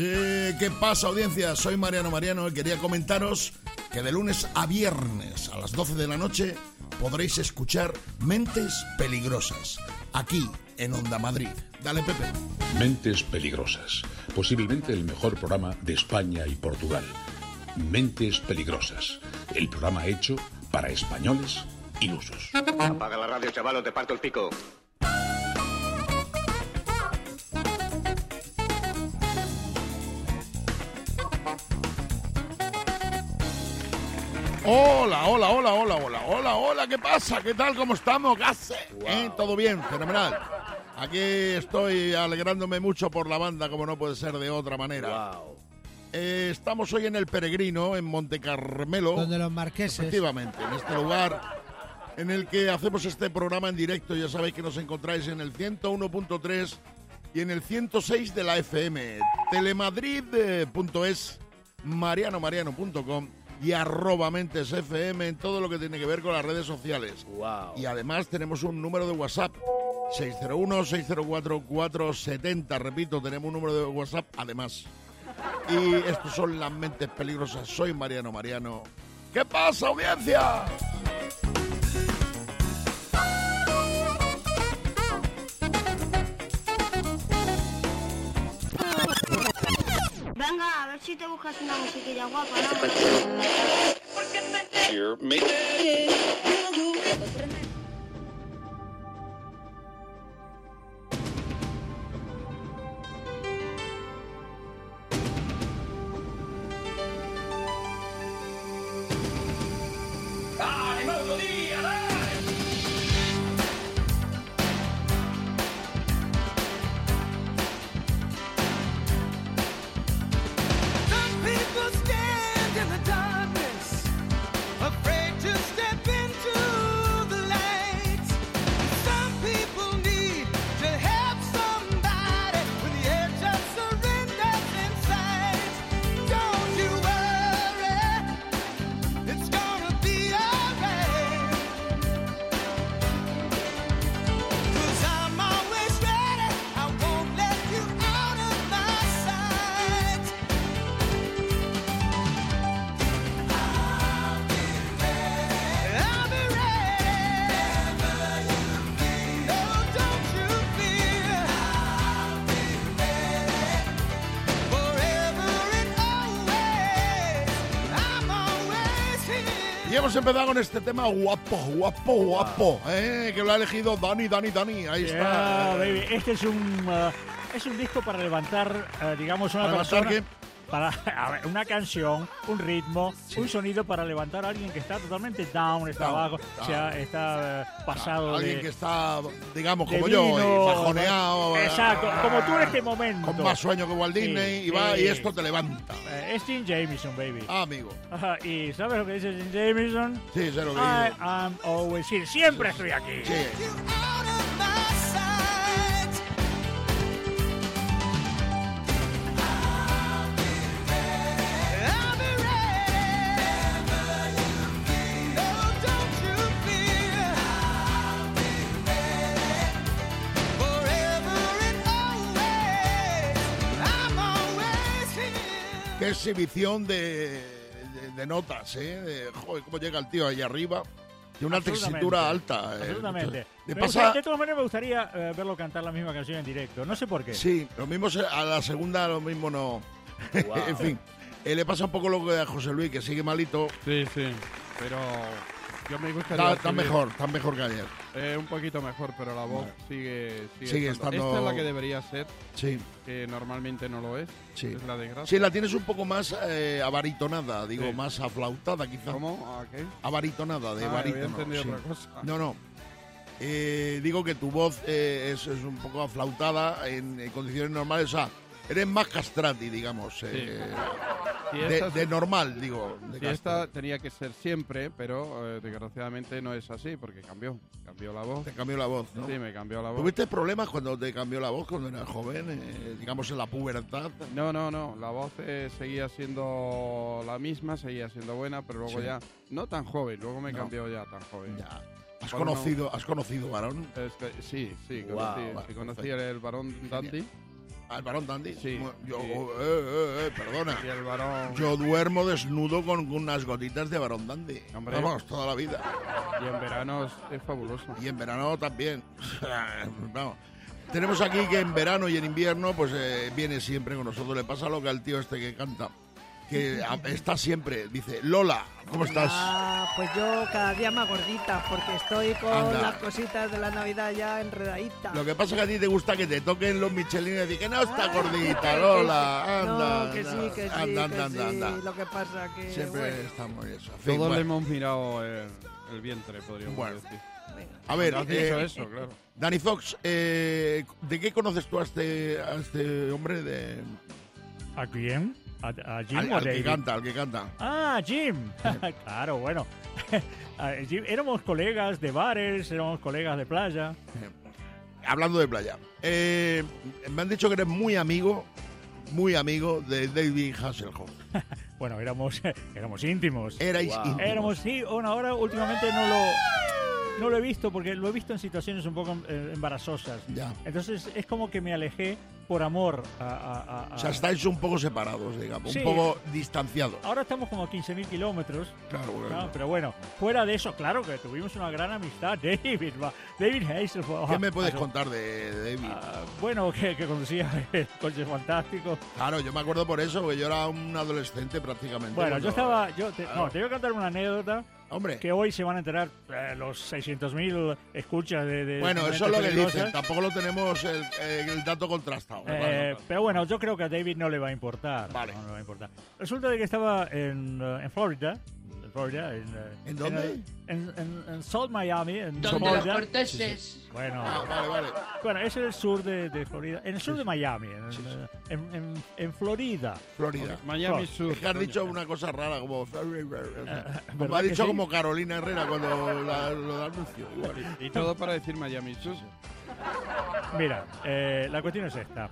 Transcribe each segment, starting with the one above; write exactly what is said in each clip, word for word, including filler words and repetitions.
Eh, ¿Qué pasa, audiencia? Soy Mariano Mariano y quería comentaros que de lunes a viernes a las doce de la noche podréis escuchar Mentes Peligrosas, aquí en Onda Madrid. Dale, Pepe. Mentes Peligrosas, posiblemente el mejor programa de España y Portugal. Mentes Peligrosas, el programa hecho para españoles ilusos. Apaga la radio, chaval, o te parto el pico. Hola, hola, hola, hola, hola, hola, hola, ¿qué pasa? ¿Qué tal? ¿Cómo estamos? ¿Qué hace? Wow. ¿Eh? ¿Todo bien? Fenomenal. Aquí estoy alegrándome mucho por la banda, como no puede ser de otra manera. Wow. Eh, estamos hoy en El Peregrino, en Monte Carmelo. Donde los marqueses. Efectivamente, en este lugar en el que hacemos este programa en directo. Ya sabéis que nos encontráis en el ciento uno punto tres y en el ciento seis de la F M. telemadrid punto es, mariano mariano punto com y arroba Mentes F M en todo lo que tiene que ver con las redes sociales. Wow. Y además tenemos un número de WhatsApp, seis cero uno, seis cero cuatro, cuatro siete cero. Repito, tenemos un número de WhatsApp además. Y estos son las Mentes Peligrosas. Soy Mariano Mariano. ¿Qué pasa, audiencia? Venga, a ver si te buscas una musiquilla guapa, ¿no? Here, make... Hemos empezado con este tema guapo, guapo, guapo, ¿eh? Que lo ha elegido Dani, Dani, Dani. Ahí yeah, está. Baby. Este es un uh, es un disco para levantar, uh, digamos, una ¿Para persona, qué? para a ver, una canción, un ritmo, sí. un sonido para levantar a alguien que está totalmente down, está down, abajo, down. O sea, está uh, pasado alguien de, que está, digamos, como vino, yo, bajoneado. Exacto, ah, como tú en este momento. Con más sueño que Walt Disney, sí, y va sí. y esto te levanta. Uh, es Jim Jamison, baby. Ah, amigo. Uh, ¿Y sabes lo que dice Jim Jamison? Sí, sé lo que I dice. am always here. Siempre sí. estoy aquí. Sí. Qué exhibición de, de, de notas, ¿eh? De, joder, cómo llega el tío ahí arriba. Tiene una textura alta. Absolutamente. Eh. De, pasa... de todas maneras me gustaría uh, verlo cantar la misma canción en directo. No sé por qué. Sí, lo mismo a la segunda, lo mismo no. Wow. En fin, eh, le pasa un poco lo que a José Luis, que sigue malito. Sí, sí, pero yo me gustaría... Está mejor, está mejor que ayer. Eh, un poquito mejor, pero la voz no. sigue, sigue, sigue estando. estando... Esta es la que debería ser, sí. que normalmente no lo es. Sí. Es la desgracia. Sí, la tienes un poco más eh, abaritonada, digo, sí. más aflautada quizás. ¿Cómo? ¿A qué? Abaritonada, de ah, barítono. Había entendido sí. otra cosa. No, no. Eh, digo que tu voz eh, es, es un poco aflautada en, en condiciones normales, o sea, eres más castrati, digamos. Eh, sí. de, esta, de normal, digo. De si esta tenía que ser siempre, pero eh, desgraciadamente no es así, porque cambió. Cambió la voz. Te cambió la voz, ¿no? Sí, me cambió la voz. ¿Tuviste problemas cuando te cambió la voz, cuando eras joven, eh, digamos en la pubertad? No, no, no. La voz eh, seguía siendo la misma, seguía siendo buena, pero luego sí. ya, no tan joven, luego me no. cambió ya tan joven. Ya. ¿Has conocido, no, ¿Has conocido varón? Este, sí, sí, wow, conocí, vale, sí, conocí el varón Dandy. ¿Al Barón Dandy? Sí. Yo, sí. eh, eh, eh, perdona. Y el Barón... Yo duermo desnudo con unas gotitas de Barón Dandy. Hombre. Vamos, toda la vida. Y en verano es, es fabuloso. Y en verano también. Vamos. Tenemos aquí que en verano y en invierno pues eh, viene siempre con nosotros. Le pasa lo que al tío este que canta. Que a- está siempre. Dice, Lola, ¿cómo estás? Ah, pues yo cada día más gordita, porque estoy con Anda. las cositas de la Navidad ya enredaditas. Lo que pasa es que a ti te gusta que te toquen los Michelin y decir que no está Ah, gordita, que Lola, sí. anda, No, que anda, sí, que sí, anda, que anda, anda, sí. anda. Lo que pasa que... Siempre bueno, estamos en eso. En fin, Todos bueno. le hemos mirado el, el vientre, podríamos Bueno. decir. A ver, Cuando has dicho eh, eso, claro. Danny Fox, eh, ¿de qué conoces tú a este, a este hombre? De, ¿A quién? ¿A, a Jim al, o al que David? canta, al que canta. Ah, Jim. Claro, bueno. Ah, Jim, éramos colegas de bares, éramos colegas de playa. Hablando de playa, eh, me han dicho que eres muy amigo, muy amigo de David Hasselhoff. Bueno, éramos, éramos íntimos. Erais íntimos. Éramos, sí, bueno, ahora últimamente no lo, no lo he visto porque lo he visto en situaciones un poco eh, embarazosas. Ya. Entonces es como que me alejé por amor a... a- a- O sea, a- estáis un poco separados, digamos, Sí. un poco distanciados. Ahora estamos como a quince mil kilómetros, Claro, bueno. ¿no? Pero bueno, fuera de eso, claro que tuvimos una gran amistad. David, va- David Hasselhoff. ¿Qué me puedes Ah, contar de David? ah, bueno, que, que conducía el coche fantástico. Claro, yo me acuerdo por eso, porque yo era un adolescente prácticamente. Bueno, cuando- yo estaba... Yo te, Claro. no, te voy a contar una anécdota Hombre, que hoy se van a enterar eh, los seiscientos mil escuchas de... de bueno, de eso es lo que Mentes dicen, Peligrosas. tampoco lo tenemos el, eh, el dato contrastado. Eh, Claro. pero bueno, yo creo que a David no le va a importar. Vale. No le va a importar. Resulta de que estaba en, eh, en Florida. En Florida. En, eh, ¿En dónde? el- En, en, en South Miami. En Donde los Florida. corteses. Bueno, Ah, vale, vale. bueno, es el sur de, de Florida. En el sur de Miami. En, Sí, sí. en, en- en Florida. Florida. Miami Flor. Sur. Es que has dicho una cosa rara, como... Como ¿verdad ha que dicho sí? como Carolina Herrera cuando la, lo da anuncio. Igual. Y todo para decir Miami Sur. Mira, eh, la cuestión es esta.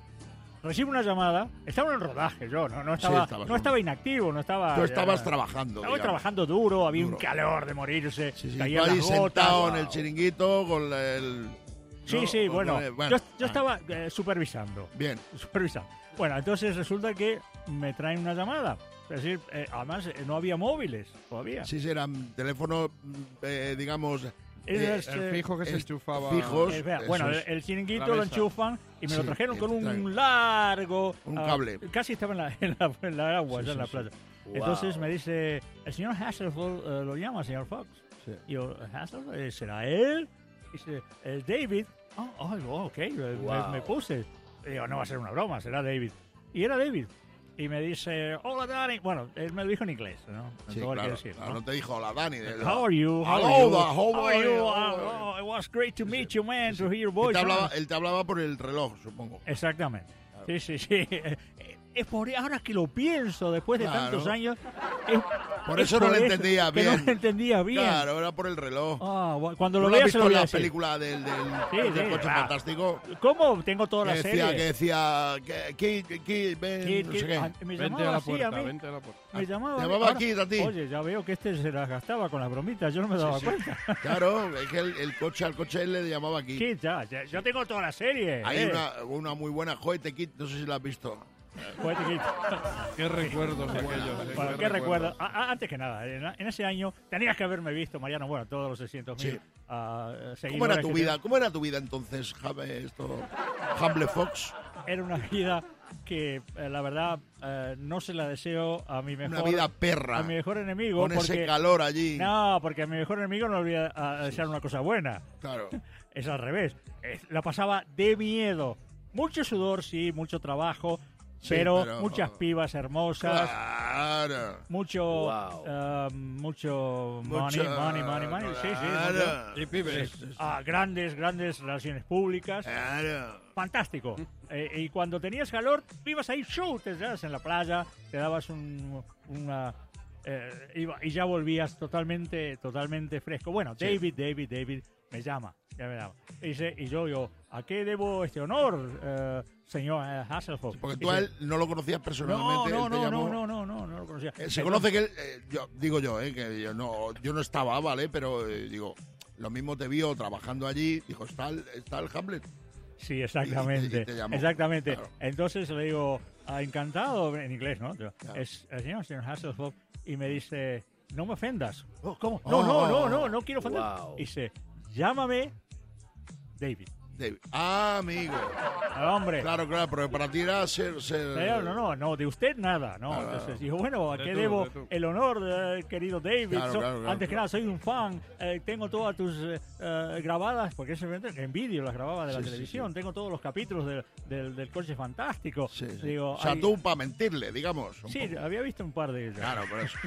Recibo una llamada. Estaba en el rodaje yo, no, no, estaba, estabas no en- estaba inactivo, no estaba... Tú estabas ya- trabajando. Estaba digamos. trabajando duro, había Duro. un calor de morirse. Sí, sí, caían tú ahí las gotas. sentado en el Wow. chiringuito con el... Sí, ¿no? sí, Con bueno, el- yo, yo ah, estaba eh, supervisando, Bien, supervisando. Bueno, entonces resulta que me traen una llamada. Es decir, eh, además eh, no había móviles todavía. sí, sí, eran teléfonos, eh, digamos... Era, eh, este, El fijo que se es- enchufaba. fijos. eh, vea, eso bueno, es. el, el chiringuito La lo mesa. enchufan y me lo Sí, trajeron con un traen. largo... Un ah, cable. casi estaba en la, en la, en la agua, Sí, ya en sí, la sí. playa. Entonces me dice, el señor Hasselhoff eh, lo llama, señor Fox. Sí. Y yo, Hasselhoff, eh, ¿será él? Dice, "Eh, David. Oh, oh, oh, ok, eh, me, me puse. Y digo, no va a ser una broma, será David. Y era David. Y me dice, hola, Danny. Bueno, él me lo dijo en inglés, ¿no? Sí, Todo hay que claro. decir, Claro, ¿no? no te dijo hola, Dani. de- How are you? How Hello are you? there, how How are are you? you? Oh, oh, it was great to meet you, man, to hear your Él voice. te, hablaba, man. él te hablaba por el reloj, supongo. Exactamente. Sí, sí, sí. Es por ahora que lo pienso, después de Claro. tantos años. es- Por es eso no lo por entendía que bien. no lo entendía bien. Claro, era por el reloj. Ah, bu- cuando ¿No lo lo has veas se visto lo en voy a la decir. película del, del, Sí, del sí, coche claro. fantástico? ¿Cómo? Tengo toda Que la decía, serie. que decía, que, que, que, ven, Que- no que- sé qué. ah, me Vente llamaba a la así puerta, a mí. vente a la puerta. Me llamaba, Te a mí. llamaba Ahora- aquí, a ti. Oye, ya veo que este se las gastaba con las bromitas. Yo no me daba cuenta. Claro, es que el, el coche al coche él le llamaba aquí. ¿Qué? Ya, ya, yo tengo toda la serie. Hay eh. una, una muy buena Joete Kit, no sé si la has visto. Juguete Kid. Qué recuerdos aquellos. eh, Bueno, qué ¿qué recuerdos. recuerdo? A- a- antes que nada, en, en ese año tenías que haberme visto, Mariano, bueno, todos los seiscientos mil Sí. ah, ¿Cómo seguidores era tu que vida? ¿Cómo era tu vida entonces, Jame, esto, Humble Fox? tenía. Era una vida que, eh, la verdad, eh, no se la deseo a mi mejor... Una vida perra, a mi mejor enemigo. con porque, ese calor allí. No, porque a mi mejor enemigo no le voy a, a desear una cosa buena. Claro. Es al revés. Es- la pasaba de miedo. Mucho sudor, sí, mucho trabajo, Sí, pero, pero- muchas pibas hermosas. Claro. Mucho, Wow. ah, mucho money, Mucho- money, money, money. Sí, sí. mucho. Claro. Y pibes. Ah, grandes, grandes relaciones públicas. Claro. Fantástico. Eh, y cuando tenías calor, ibas ahí, show, te dabas en la playa, te dabas un, una... eh, iba- y ya volvías totalmente, totalmente fresco. Bueno, Sí. David, David, David me llama, ya me llama. Y, dice, y yo, yo, ¿a qué debo este honor, eh, señor eh, Hasselhoff? Porque tú Dice, a él no lo conocías no, personalmente. no, él te no, llamó- no, no, no, no, no lo conocía. Eh, se Entonces- conoce que él, eh, yo, digo yo, eh, que yo no, yo no estaba, ¿vale? Pero eh, digo, lo mismo te vio trabajando allí, dijo, está el, está el Hamlet. Sí, exactamente. Y te- y te llamó. Exactamente. Claro. Entonces le digo, ah, encantado, en inglés, ¿no? Yo, Claro. Es el señor, señor Hasselhoff, y me dice, no me ofendas. ¿Cómo? Oh. No, no, no, no, no quiero ofender. Wow. Y dice, llámame David. David. Ah, amigo. Ah, hombre. Claro, claro, pero para ti era ser... ser Claro, no, no, no, de usted nada, ¿no? Claro, Entonces claro. dijo, bueno, ¿a De qué tú, debo de tú. el honor, eh, querido David? Claro, So- claro, claro, antes que claro. nada, soy un fan, eh, tengo todas tus eh, eh, grabadas, porque ese en vídeo las grababa de la Sí, sí, televisión, sí. tengo todos los capítulos del, del, del Coche Fantástico. Sí, sí. Digo, o sea, hay- tú para mentirle, digamos. un Sí, poco. había visto un par de ellos. Claro, por eso.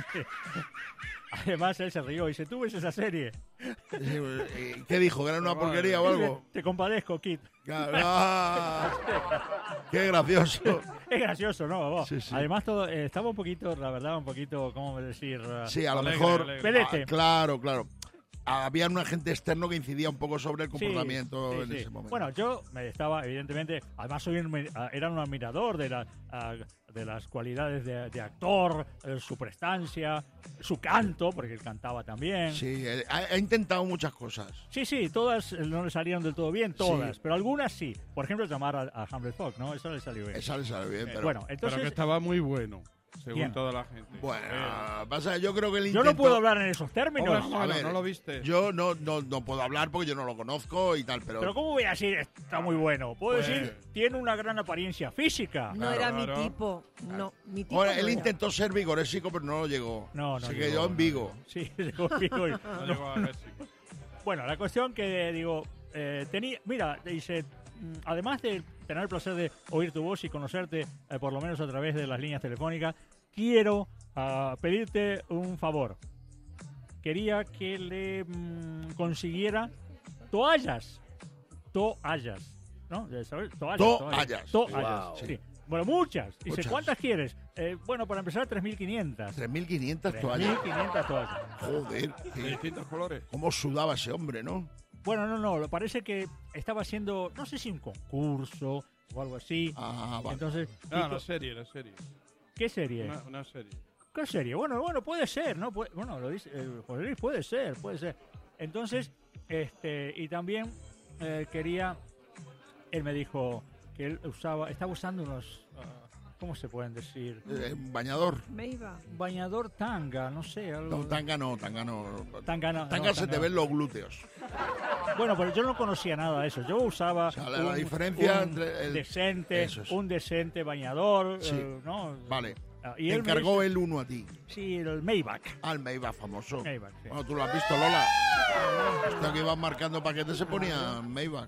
Además, él se rió y dice, ¿tú ves esa serie? Sí, eh, ¿Qué dijo? ¿Que era una porquería o algo? Te compadezco, Kit. Claro, ah, ¡qué gracioso! Es gracioso, ¿no? Vos? Sí, sí. Además, todo, eh, estaba un poquito, la verdad, un poquito, ¿cómo decir? Uh, Sí, a lo Alegre, mejor... alegre. Pedete. Ah, claro, claro. Había un agente externo que incidía un poco sobre el Sí, comportamiento sí, en sí. ese momento. Bueno, yo me estaba, evidentemente, además soy un, ah, era un admirador de, la, ah, de las cualidades de, de actor, eh, su prestancia, su canto, porque él cantaba también. Sí, eh, ha, ha intentado muchas cosas. Sí, sí, todas eh, no le salieron del todo bien, todas, Sí. pero algunas sí. Por ejemplo, llamar a, a Hamlet Fogg, ¿no? Eso le salió bien. Esa le sale bien, Eh, pero... bueno, Pero entonces, que estaba muy bueno, según ¿Quién? toda la gente. Bueno, Eh, pasa, yo creo que el yo intento... no puedo hablar en esos términos. hombre, a bueno, ver, ¿no lo viste? Yo no, no, no puedo hablar porque yo no lo conozco y tal, pero... Pero ¿cómo voy a decir está muy bueno? Puedo Pues- decir tiene una gran apariencia física. No Claro, era claro. mi tipo. No, mi tipo. Ahora, no él era. intentó ser vigorésico, pero no lo llegó. No, no Se llegó, quedó en no Vigo. Sí, llegó en Vigo y- No llegó a México. Bueno, la cuestión que digo, eh, tenía, mira, dice, mm, además de tener el placer de oír tu voz y conocerte, eh, por lo menos a través de las líneas telefónicas, quiero ah, pedirte un favor. Quería que le mm, consiguiera toallas, toallas, ¿no? ¿Sabes? Toallas, Toallas. toallas, Wow. sí. Bueno, muchas. Dice, Muchas. ¿cuántas quieres? Eh, bueno, para empezar, tres mil quinientas. tres mil quinientas tres toallas. mil quinientas toallas. Joder, De qué- distintos colores. cómo sudaba ese hombre, ¿no? Bueno, no, no, parece que estaba haciendo, no sé si un concurso o algo así. Ah, vale. Entonces, Ah, dijo, la serie, la serie. ¿qué serie? Una, una serie. ¿Qué serie? Bueno, bueno, puede ser, ¿no? Puede- bueno, lo dice eh, José Luis, puede ser, puede ser. Entonces, este, y también eh, quería, él me dijo que él usaba, estaba usando unos, ah, ¿cómo se pueden decir? Eh, bañador. Me iba. Bañador tanga, no sé, algo. No, tanga no, tanga no. Tanga no, Tanga no, se tanga te no. ven los glúteos. Bueno, pero yo no conocía nada de eso. Yo usaba O sea, la- la diferencia entre el- decente, Eso es. un decente bañador, Sí. eh, ¿no? Vale. Ah, y Te él me encargó dice- el uno a ti. Sí, el Maybach. Al Maybach famoso. Maybach, sí. Bueno, tú lo has visto, Lola. Esto que iban marcando paquetes se ponía Maybach.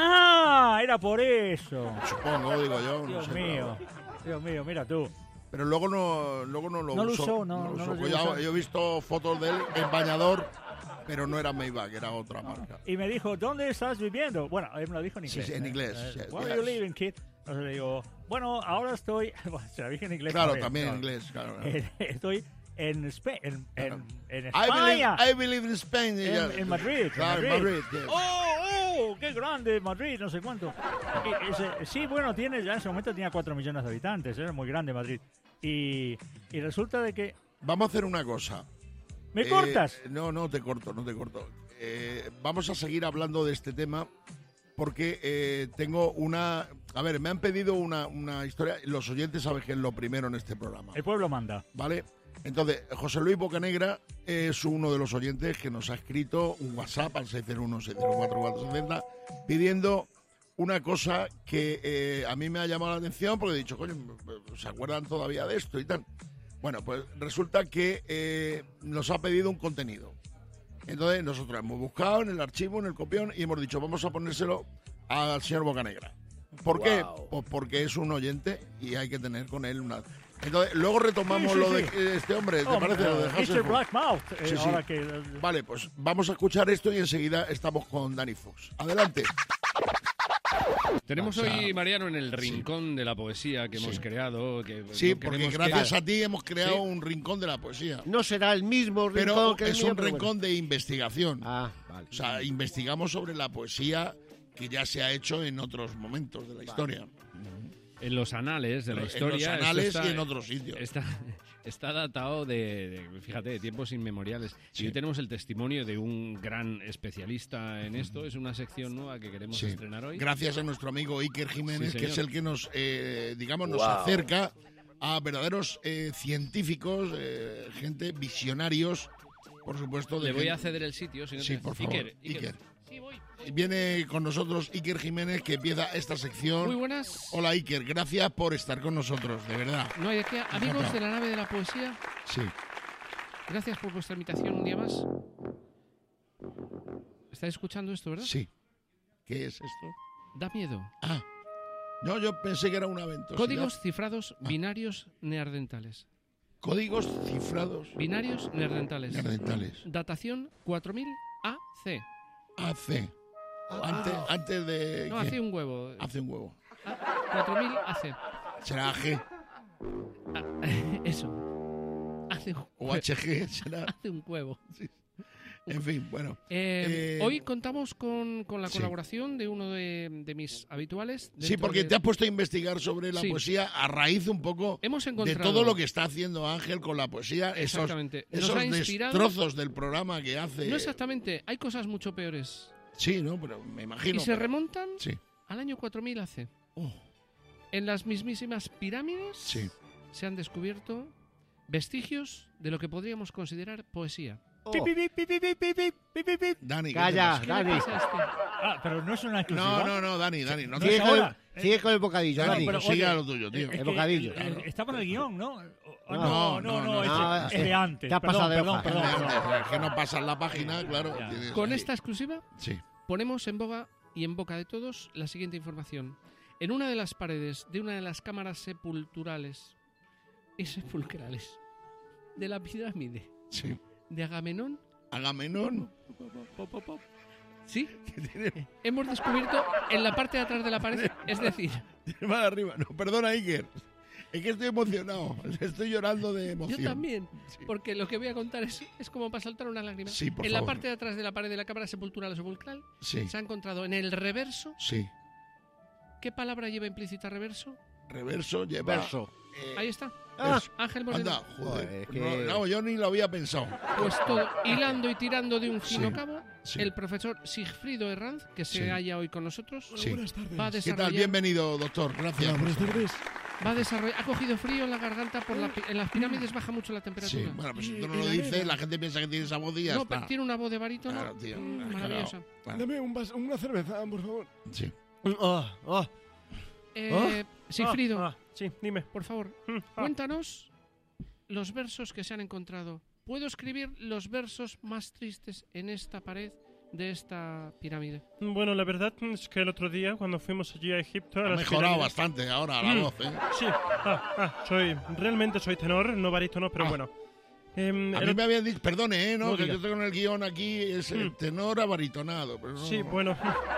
¡Ah! Era por eso. Supongo, digo yo. no Dios sé, mío. Dios mío, mira tú. Pero, pero luego no, luego no lo No lo usó. usó, no, lo no usó. lo Pues llegó a ya- usar. yo he visto fotos de él en bañador, pero no era Maybach, era otra marca. Y me dijo, ¿dónde estás viviendo? Bueno, él me lo dijo en Sí, inglés. sí, en ¿eh? inglés, Eh, sí, Where yes. are you living, kid? Entonces le digo, bueno, ahora estoy... Bueno, se la dije en inglés. Claro, también, también en claro. inglés, claro. Eh, Estoy en, Espa- en, en, en I España. believe, I believe in Spain. En, ya. en Madrid. Claro, en en Madrid. yes. ¡Oh, oh! ¡Qué grande Madrid! No sé cuánto. Y ese- sí, bueno, tiene ya en ese momento tenía cuatro millones de habitantes. Era muy grande Madrid. Y, y resulta de que... Vamos a hacer una cosa. ¿Me Eh, cortas? No, no te corto, no te corto. Eh, vamos a seguir hablando de este tema porque eh, tengo una... A ver, me han pedido una, una historia. Los oyentes saben que es lo primero en este programa, El pueblo manda. ¿vale? Entonces, José Luis Bocanegra es uno de los oyentes que nos ha escrito un WhatsApp al seis cero uno, seis cero cuatro, cuatro seis cero pidiendo una cosa que eh, a mí me ha llamado la atención porque he dicho, coño, ¿se acuerdan todavía de esto y tal? Bueno, pues resulta que eh, nos ha pedido un contenido. Entonces nosotros hemos buscado en el archivo, en el copión, y hemos dicho, vamos a ponérselo al señor Bocanegra. ¿Por qué? Wow. Pues porque es un oyente y hay que tener con él una... Entonces, luego retomamos Sí, sí, lo de sí. eh, este hombre, ¿te Hombre, parece? Lo de mister Hasselhoff. Blackmouth. eh, Sí, sí. Ahora que... eh, Vale, pues vamos a escuchar esto y enseguida estamos con Danny Fox. Adelante. Tenemos O sea, hoy, Mariano, en el rincón de la poesía que hemos Sí. creado. Que Sí, no porque queremos gracias que- a ti hemos creado Sí. un rincón de la poesía. No será el mismo rincón Pero que el es mío, un pero rincón de investigación. bueno. Ah, vale. O sea, investigamos sobre la poesía que ya se ha hecho en otros momentos de la historia. en los anales de la En historia. los esto anales está- y en otros sitios. Está, está datado de, de, fíjate, de tiempos inmemoriales. Sí. Y hoy tenemos el testimonio de un gran especialista en esto. Es una sección nueva que queremos Sí. estrenar hoy. Gracias a nuestro amigo Iker Jiménez, Sí, que es señor. el que nos, eh, digamos, nos Wow. acerca a verdaderos eh, científicos, eh, gente visionarios, por supuesto. De Le voy gente- a ceder el sitio. Si no Sí, te- por favor, Iker, Iker. Iker. Sí, voy. Viene con nosotros Iker Jiménez, que empieza esta sección. Muy buenas. Hola Iker, gracias por estar con nosotros, de verdad. No hay de qué. Amigos de la nave de la poesía, Sí. gracias por vuestra invitación un día más. ¿Estáis escuchando esto, verdad? Sí. ¿Qué es esto? Da miedo. Ah. No, yo pensé que era una ventosidad. Códigos cifrados binarios neandertales. Códigos cifrados Binarios neandertales. neandertales. Datación cuatro mil A C. A C. Antes, antes de... No, ¿qué? hace un huevo. Hace un huevo. cuatro mil A C. Será A G Ah, eso. Hace un, o H G, será... hace un huevo. En fin, bueno. Eh, Eh, hoy contamos con, con la sí. colaboración de uno de, de mis habituales. Sí, dentro porque de- te has puesto a investigar sobre la Sí. poesía a raíz un poco Hemos de encontrado... todo lo que está haciendo Ángel con la poesía. Esos, Exactamente. Nos esos ha inspirado... destrozos del programa que hace. No exactamente. Hay cosas mucho peores. Sí, ¿no? Pero me imagino. y se pero- remontan Sí. al año cuatro mil A C. Oh, En las mismísimas pirámides sí. se han descubierto vestigios de lo que podríamos considerar poesía. Pi, pi, pi, pi, pi, pi, pi, pi, pi, pi, pi. Dani, ¿qué te Calla, pasa? ¿Qué le Dani. pasa a este? Ah, pero no es una exclusiva. No, no, no, Dani, Dani. No, No te- es Sigue con, ahora. el, sigue con el bocadillo, Dani, Dani. pero, sigue oye, a lo tuyo, tío. Es El que, bocadillo. eh, estaba en el guión, ¿no? Ah, No, No, no, no, no, no, ese- no, es sí. de antes. Te has Perdón, pasado de perdón, hoja. perdón, perdón. Es que no pasas la página, claro. Ya. tienes Con ahí. esta exclusiva Sí. ponemos en boga y en boca de todos la siguiente información. En una de las paredes de una de las cámaras sepulturales y sepulcrales de la pirámide Sí. de Agamenón, Agamenón. pop, pop, pop, sí, hemos descubierto en la parte de atrás de la pared, es decir, Más arriba. No, perdona, Iker. Es que estoy emocionado. Estoy llorando de yo emoción. también, Sí. porque lo que voy a contar es, es como para saltar una lágrima. Sí, por en favor. la parte de atrás de la pared de la cámara sepultural o sepulcral Sí, se ha encontrado en el reverso. sí. ¿Qué palabra lleva implícita reverso? Reverso lleva... Verso. eh, Ahí está. Ah, eso. Ángel Moreno. Anda, joder. Joder, es que- no, no, yo ni lo había pensado. Pues todo, hilando y tirando de un fino Sí, cabo, sí. el profesor Sigfrido Herranz, que se Sí. halla hoy con nosotros, Sí. va a ¿Qué desarrollar... tal? Bienvenido, doctor. Gracias. Va a desarrollar... Ha cogido frío en la garganta, por la pi- en las pirámides baja mucho la Sí, temperatura. bueno, pues si tú no lo dices, la gente piensa que tiene esa voz y ya no, está. pero tiene una voz de barítono Claro, tío. mm, Claro, maravillosa. claro. Dame un vas- una cerveza, por favor. Sí. Oh, oh. Eh, Sigfrido, Ah, ah, sí, dime. por favor, Mm, ah. cuéntanos los versos que se han encontrado. ¿Puedo escribir los versos más tristes en esta pared de esta pirámide? Bueno, la verdad es que el otro día, cuando fuimos allí a Egipto... a Ha las mejorado pirámides- bastante ahora la Mm. voz, ¿eh? Sí, ah, ah, soy, realmente soy tenor, no barítono, pero Ah. bueno. Em, A el mí ot- me habían dicho, perdone, ¿eh? No, No que diga. yo tengo en el guión aquí es el Mm. tenor abaritonado. Pero no. Sí, bueno,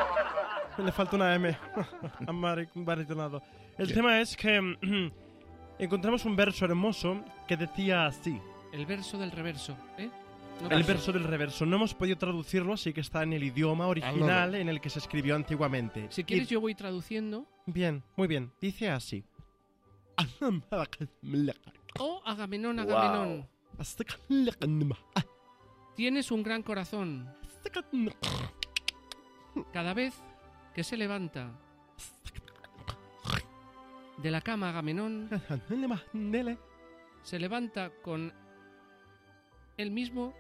le falta una M a mari- baritonado. El Sí. tema es que encontramos un verso hermoso que decía así. El verso del reverso, ¿eh? No El pasa. verso del reverso. No hemos podido traducirlo, así que está en el idioma original en el que se escribió antiguamente. Si Y- quieres yo voy traduciendo. Bien, muy bien. Dice así. Oh, Agamenón, Agamenón, tienes un gran corazón. Cada vez que se levanta de la cama Agamenón, se levanta con él mismo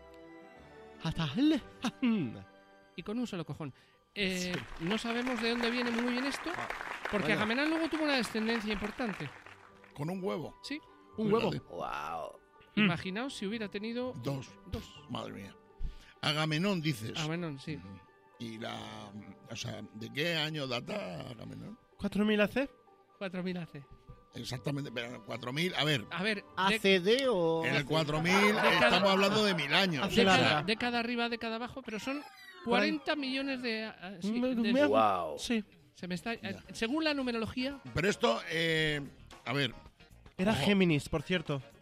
y con un solo cojón. Eh, no sabemos de dónde viene muy bien esto, porque bueno. Agamenón luego tuvo una descendencia importante. Con un huevo. Sí, Un huevo. Fíjate. Mm. imaginaos si hubiera tenido Dos. dos. Madre mía. Agamenón, dices. Agamenón, sí. Y la... O sea, ¿de qué año data Agamenón? ¿cuatro mil A C? cuatro mil A C. Exactamente, pero en el cuatro mil... A ver, A ver, de, ¿A C D o...? en el cuatro mil estamos hablando de mil años. Hace década, larga. década arriba, década abajo, pero son Por ahí. cuarenta millones de... ah, sí, Me- de- me hago- Wow. Sí. se me está, eh, según la numerología, Pero esto, eh, a ver, Era Ojo. Géminis, por cierto.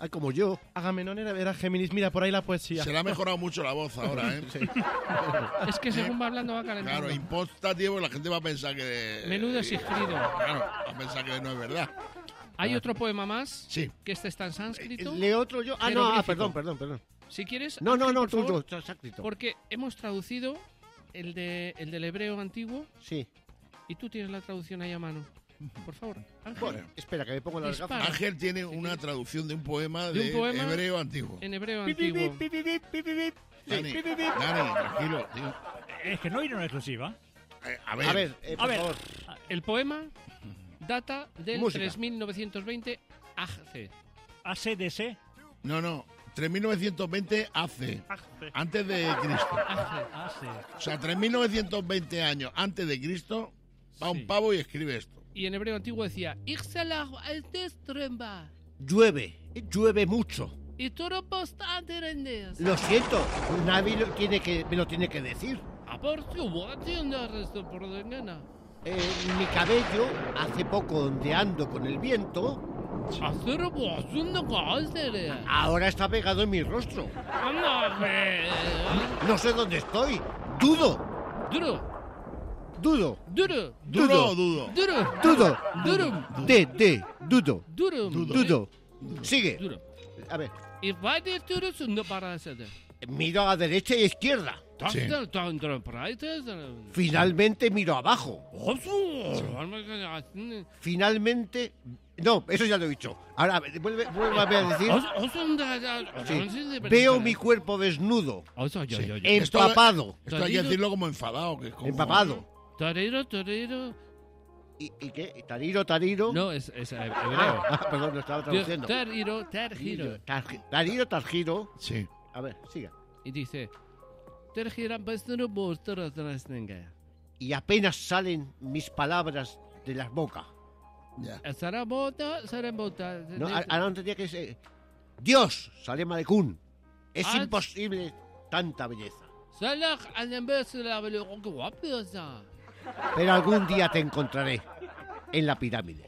Ay, como yo. Agamenón era, era Géminis. Mira, por ahí la poesía. Se le ha mejorado mucho la voz ahora, ¿eh? Sí. Es que según va hablando va calentando. Claro, imposta, tío, la gente va a pensar que... Menudo Sigfrido. Claro, va a pensar que no es verdad. Hay otro poema más, Sí. que este está en sánscrito. ¿Leo otro yo? Ah, no, ah, Jeroglífico. perdón, perdón, perdón. Si quieres, No, no, Ángel, no, por tú, favor, tú, sánscrito. porque hemos traducido el, de, el del hebreo antiguo Sí. y tú tienes la traducción ahí a mano. Por favor, Ángel. Bueno, espera, que me pongo las Dispara. gafas. Ángel tiene una traducción de un poema De de, un poema hebreo antiguo. En hebreo Pi, pi, antiguo. pi, pi, pi, pi, pi, pi. Dani, Pi, pi, pi. Dani, tranquilo, tío. Es que no hay una exclusiva. Eh, a ver, A ver, eh, A por ver. favor. El poema data del Música. tres mil novecientos veinte A C. A C D C. no, no, tres mil novecientos veinte A C, antes de Cristo. A C. O sea, tres mil novecientos veinte años antes de Cristo, va un Sí. pavo y escribe esto. Y en hebreo antiguo decía: "Ixelah al-testremba, Llueve, llueve mucho. y toro postante rendes". Lo siento, nadie lo tiene que, me lo tiene que decir. Aparte, atienda resto por de nena. Eh, mi cabello, hace poco ondeando con el viento, Hacer vos una cosa. ahora está pegado en mi rostro. Anda, ve. No sé dónde estoy. Dudo, Duro, dudo, duro, ¿Duro o dudo, dudo? duro, dudo. duro, De, de, dudo, duro, dudo. Sigue. duro. A ver, Y va de duro una para hacer. miro a derecha y izquierda. Sí. Finalmente miro abajo. Finalmente... No, eso ya lo he dicho. Ahora, vuelve, vuélvame a decir... Sí. Veo mi cuerpo desnudo, Esto- empapado, Esto hay que decirlo como enfadado. Que es como- empapado. Torero, torero. ¿Y, y qué? ¿Tariro, tariro? No, es, es hebreo. Ah, ah, perdón, lo estaba traduciendo. Tariro, targiro. Targi- Tariro, targiro. Sí. A ver, siga. Y dice: Targira, bastante bostero, trasnenga. Y apenas salen mis palabras de la boca. Ya. Sarabota, sarabota. No, a- ahora no tendría que ser... Dios, Salema de Kun. Es Ah, imposible tanta belleza. Salah, al imbécil, la velo, qué guaposa. Pero algún día te encontraré en la pirámide.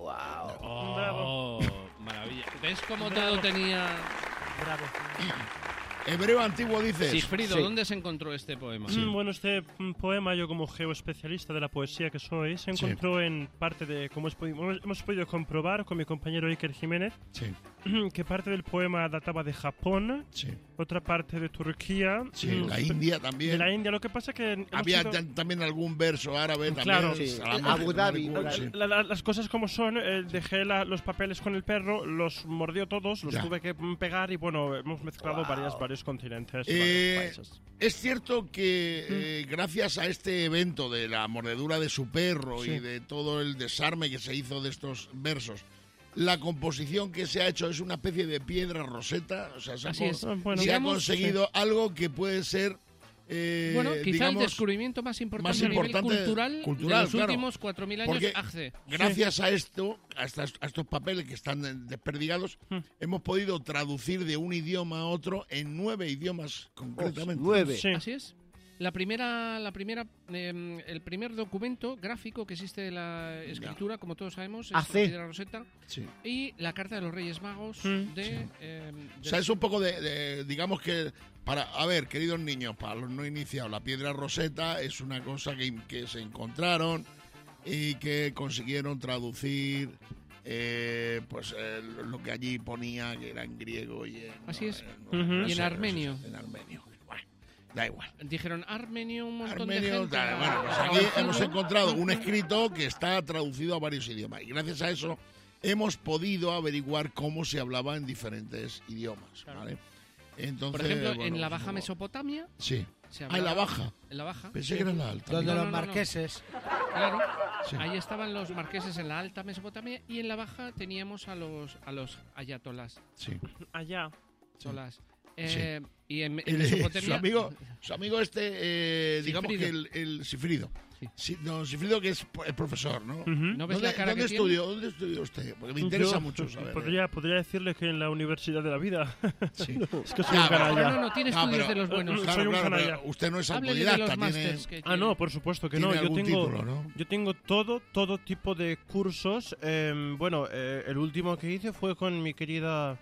Oh, maravilla. ¿Ves cómo todo tenía? Bravo. Hebreo antiguo dices. Sigfrido, Sí. ¿dónde se encontró este poema? Mm, Bueno, este mm, poema, yo como geoespecialista de la poesía que soy, se Sí. encontró en parte de, como hemos podido, hemos podido comprobar con mi compañero Iker Jiménez, Sí, que parte del poema databa de Japón, sí. otra parte de Turquía, Sí, mm, la pe- India de también. la India. Lo que pasa que hemos Había sido- tan- también algún verso árabe también. Claro. Sí. Salam Abu Dhabi, alaikum, por ahí. sí. La- la- las cosas como son, eh, dejé la- los papeles con el perro, los mordió todos, los Ya. tuve que mm, pegar y bueno, hemos mezclado varias, varios continentes, Eh, varios países. Es cierto que eh, gracias a este evento de la mordedura de su perro Sí. y de todo el desarme que se hizo de estos versos, la composición que se ha hecho es una especie de piedra roseta. O sea, se, ha, Así con- es. Ah, bueno, se ha digamos, conseguido algo que puede ser. eh, Bueno, quizá digamos, el descubrimiento más importante, más a nivel importante cultural, cultural, de los claro. últimos cuatro mil años. Porque A C. gracias a esto, a, estas- a estos papeles que están eh, desperdigados, Hmm. hemos podido traducir de un idioma a otro en nueve idiomas concretamente. Nueve. Sí. Así es. La primera, la primera, em, el primer documento gráfico que existe de la escritura, como todos sabemos, es A la C. piedra roseta Sí. y la carta de los Reyes Magos Mm. de, Sí. em, O de- sea, es un poco de, de- digamos que, para, a ver, queridos niños, para los no iniciados, la piedra roseta es una cosa que, que se encontraron y que consiguieron traducir, eh, pues eh, lo que allí ponía, que era en griego y en, Así es. en- Ujú. no Y en sé, armenio. En armenio. Bueno, da igual. dijeron armenio un montón de Armenio, gente. tal, bueno, pues aquí hemos encontrado un escrito que está traducido a varios idiomas y gracias a eso hemos podido averiguar cómo se hablaba en diferentes idiomas, ¿vale? Entonces, Por ejemplo, bueno, en la pues, Baja no- Mesopotamia Sí. se Ah, en la hablaba- Baja. En la Baja. Pensé que era en la alta. Donde No, los no, no, no. marqueses. Claro. Sí. Ahí estaban los marqueses en la alta Mesopotamia y en la baja teníamos a los a los ayatolás. Sí. Allá. Solas. Eh, Y en, en El- Mesopotamia. su amigo, su amigo este, eh, digamos que Sigfrido. el, el Sifrido. Sí. Sí, no, Sifrido que es el profesor, ¿no? Ujú. ¿No ves ¿Dónde, la cara dónde que tiene? estudió? ¿Dónde estudió usted? Porque me interesa Yo, mucho saber. ¿eh? Podría, podría decirle que en la Universidad de la Vida. Sí. Es que soy Ya, un pero- canalla. No, no, no, tiene No, estudios pero- de los buenos. Claro, Soy un claro, canalla. pero usted no es Háblele de autodidacta, los tiene, másters que Ah, tiene. no, por supuesto que tiene no. Yo algún tengo, título, ¿no? yo tengo todo, todo tipo de cursos. Em, bueno, eh, el último que hice fue con mi querida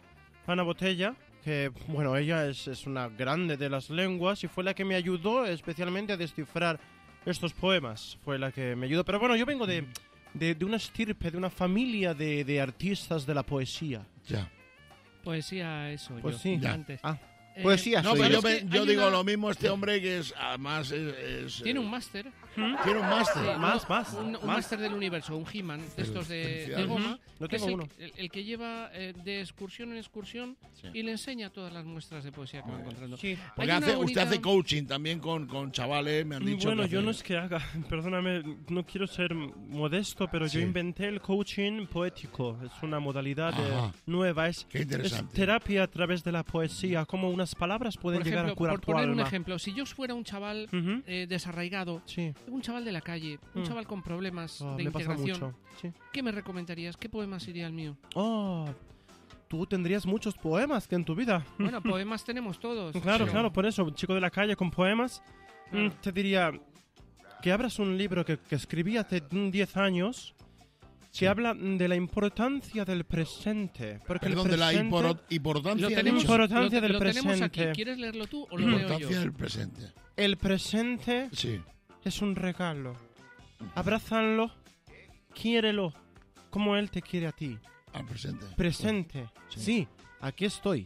Ana Botella, que, bueno, ella es, es una grande de las lenguas y fue la que me ayudó especialmente a descifrar estos poemas. Fue la que me ayudó. Pero bueno, yo vengo de, de, de una estirpe, de una familia de, de artistas de la poesía. Ya. Poesía, eso. Pues yo, sí. Ya. Antes. Ah. Eh, Poesía No, soy pero yo. yo, me- Es que yo hay digo una- lo mismo, este hombre que es, además, es... es, Tiene eh, un máster. Tiene un máster. Sí, Más, uno- más, Un, un más. máster del universo, un He-Man, de estos de, Felicidades. de goma. Yo que es tengo el, uno. el- el que lleva eh, de excursión en excursión Sí. y le enseña todas las muestras de poesía que va encontrando. Sí. Porque Hay una hace, bonita- usted hace coaching también con, con chavales, me han dicho. Bueno, que yo hace- no es que haga, perdóname, no quiero ser modesto, pero Sí. yo inventé el coaching poético. Es una modalidad eh, Ajá. nueva, es, Qué es interesante. terapia a través de la poesía, como unas palabras pueden Por llegar ejemplo, a curar por tu poner un alma. ejemplo, si yo fuera un chaval Ujú. eh, desarraigado, Sí, un chaval de la calle, un Mm. chaval con problemas oh, de me pasa integración, mucho. Sí. ¿qué me recomendarías? ¿Qué poema sería el mío? Oh, tú tendrías muchos poemas que en tu vida. Bueno, poemas tenemos todos. Claro, Sí. claro, por eso, un chico de la calle con poemas, Claro. mm, te diría que abras un libro que, que escribí hace diez años que habla de la importancia del presente. Porque Perdón, el de la presente, impor- importancia, Lo ha tenemos, dicho. Importancia lo, del lo tenemos aquí. presente. ¿Quieres leerlo tú o lo leo yo? Importancia del presente. el presente Sí. es un regalo. Abrázalo, quiérelo, como él te quiere a ti. Al presente. Presente, Sí. sí, aquí estoy.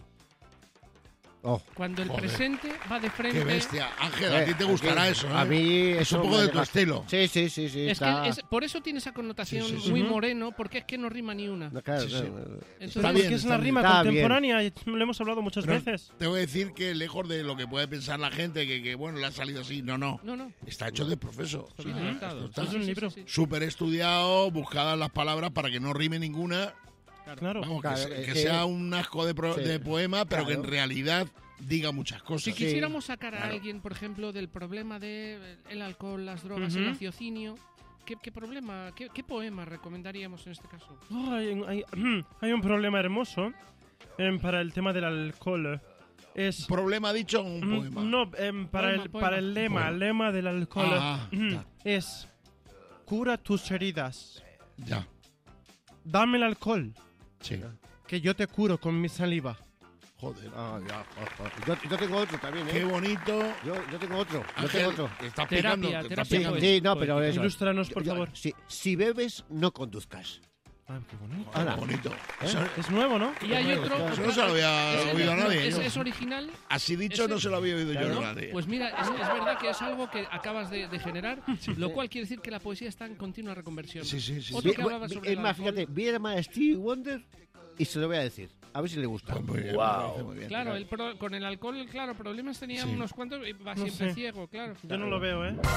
Oh. Cuando el Joder. presente va de frente... Qué bestia. Ángel, a Eh, ti te gustará aquí- eso, ¿eh? A mí Es eso un poco me de tu llega- estilo. Sí, sí, sí, sí. Es está... que es- por eso tiene esa connotación Sí, sí, sí. muy Ujú. moreno, porque es que no rima ni una. No, claro, Sí, sí. claro. Entonces, Está Es bien, que es la está rima bien. Está contemporánea, y lo hemos hablado muchas Pero veces. Te voy a decir que lejos de lo que puede pensar la gente, que, que, bueno, le ha salido así. No, no. No, no. Está hecho de profeso. Está bien adaptado. Esto está Es un libro. súper estudiado, buscadas las palabras para que no rime ninguna. Claro. Vamos, Claro, que, se- es que que- sea un asco de, pro- Sí. de poema, pero que Claro. en realidad diga muchas Si cosas. quisiéramos sacar a Claro. alguien, por ejemplo, del problema de el alcohol, las drogas, el Ujú. raciocinio, ¿qué, qué problema, qué, qué poema recomendaríamos en este caso? Oh, hay, hay- hay un problema hermoso em, para el tema del alcohol. Es Problema dicho un mm, poema. no em, para Poema, el poema. para el lema, Poema. el lema del alcohol Ah, mm, ya. es cura tus heridas, Ya, dame el alcohol sí. que yo te curo con mi saliva. Joder. Ah, ya, oh, oh. Yo, yo tengo otro también, ¿eh? Qué bonito. Yo, yo tengo otro. Yo Ángel, tengo otro. te estás Terapia, pegando. te estás terapia pegando. poética. Sí, no, pero eso. Ilústranos, por Yo- favor. Si, si bebes, no conduzcas. Ah, qué bonito. Qué Ahora. bonito. ¿Eh? Eso, Es nuevo, ¿no? Y hay otro... eso no se lo había Ese- oído a nadie. ¿Es, yo. es original? Así dicho, ese- no se lo había oído yo Claro. a nadie. Pues mira, es, es verdad que es algo que acabas de, de generar, lo cual quiere decir que la poesía está en continua reconversión. Sí, sí, sí. Otro Vi- que hablaba vi- sobre es el más, alcohol. fíjate, viene más Stevie Wonder y se lo voy a decir. A ver si le gusta. Pues muy bien, me parece muy bien. Claro, el pro- con el alcohol, claro, problemas tenía Sí. unos cuantos y va No siempre sé. ciego, claro. Yo no lo veo, ¿eh?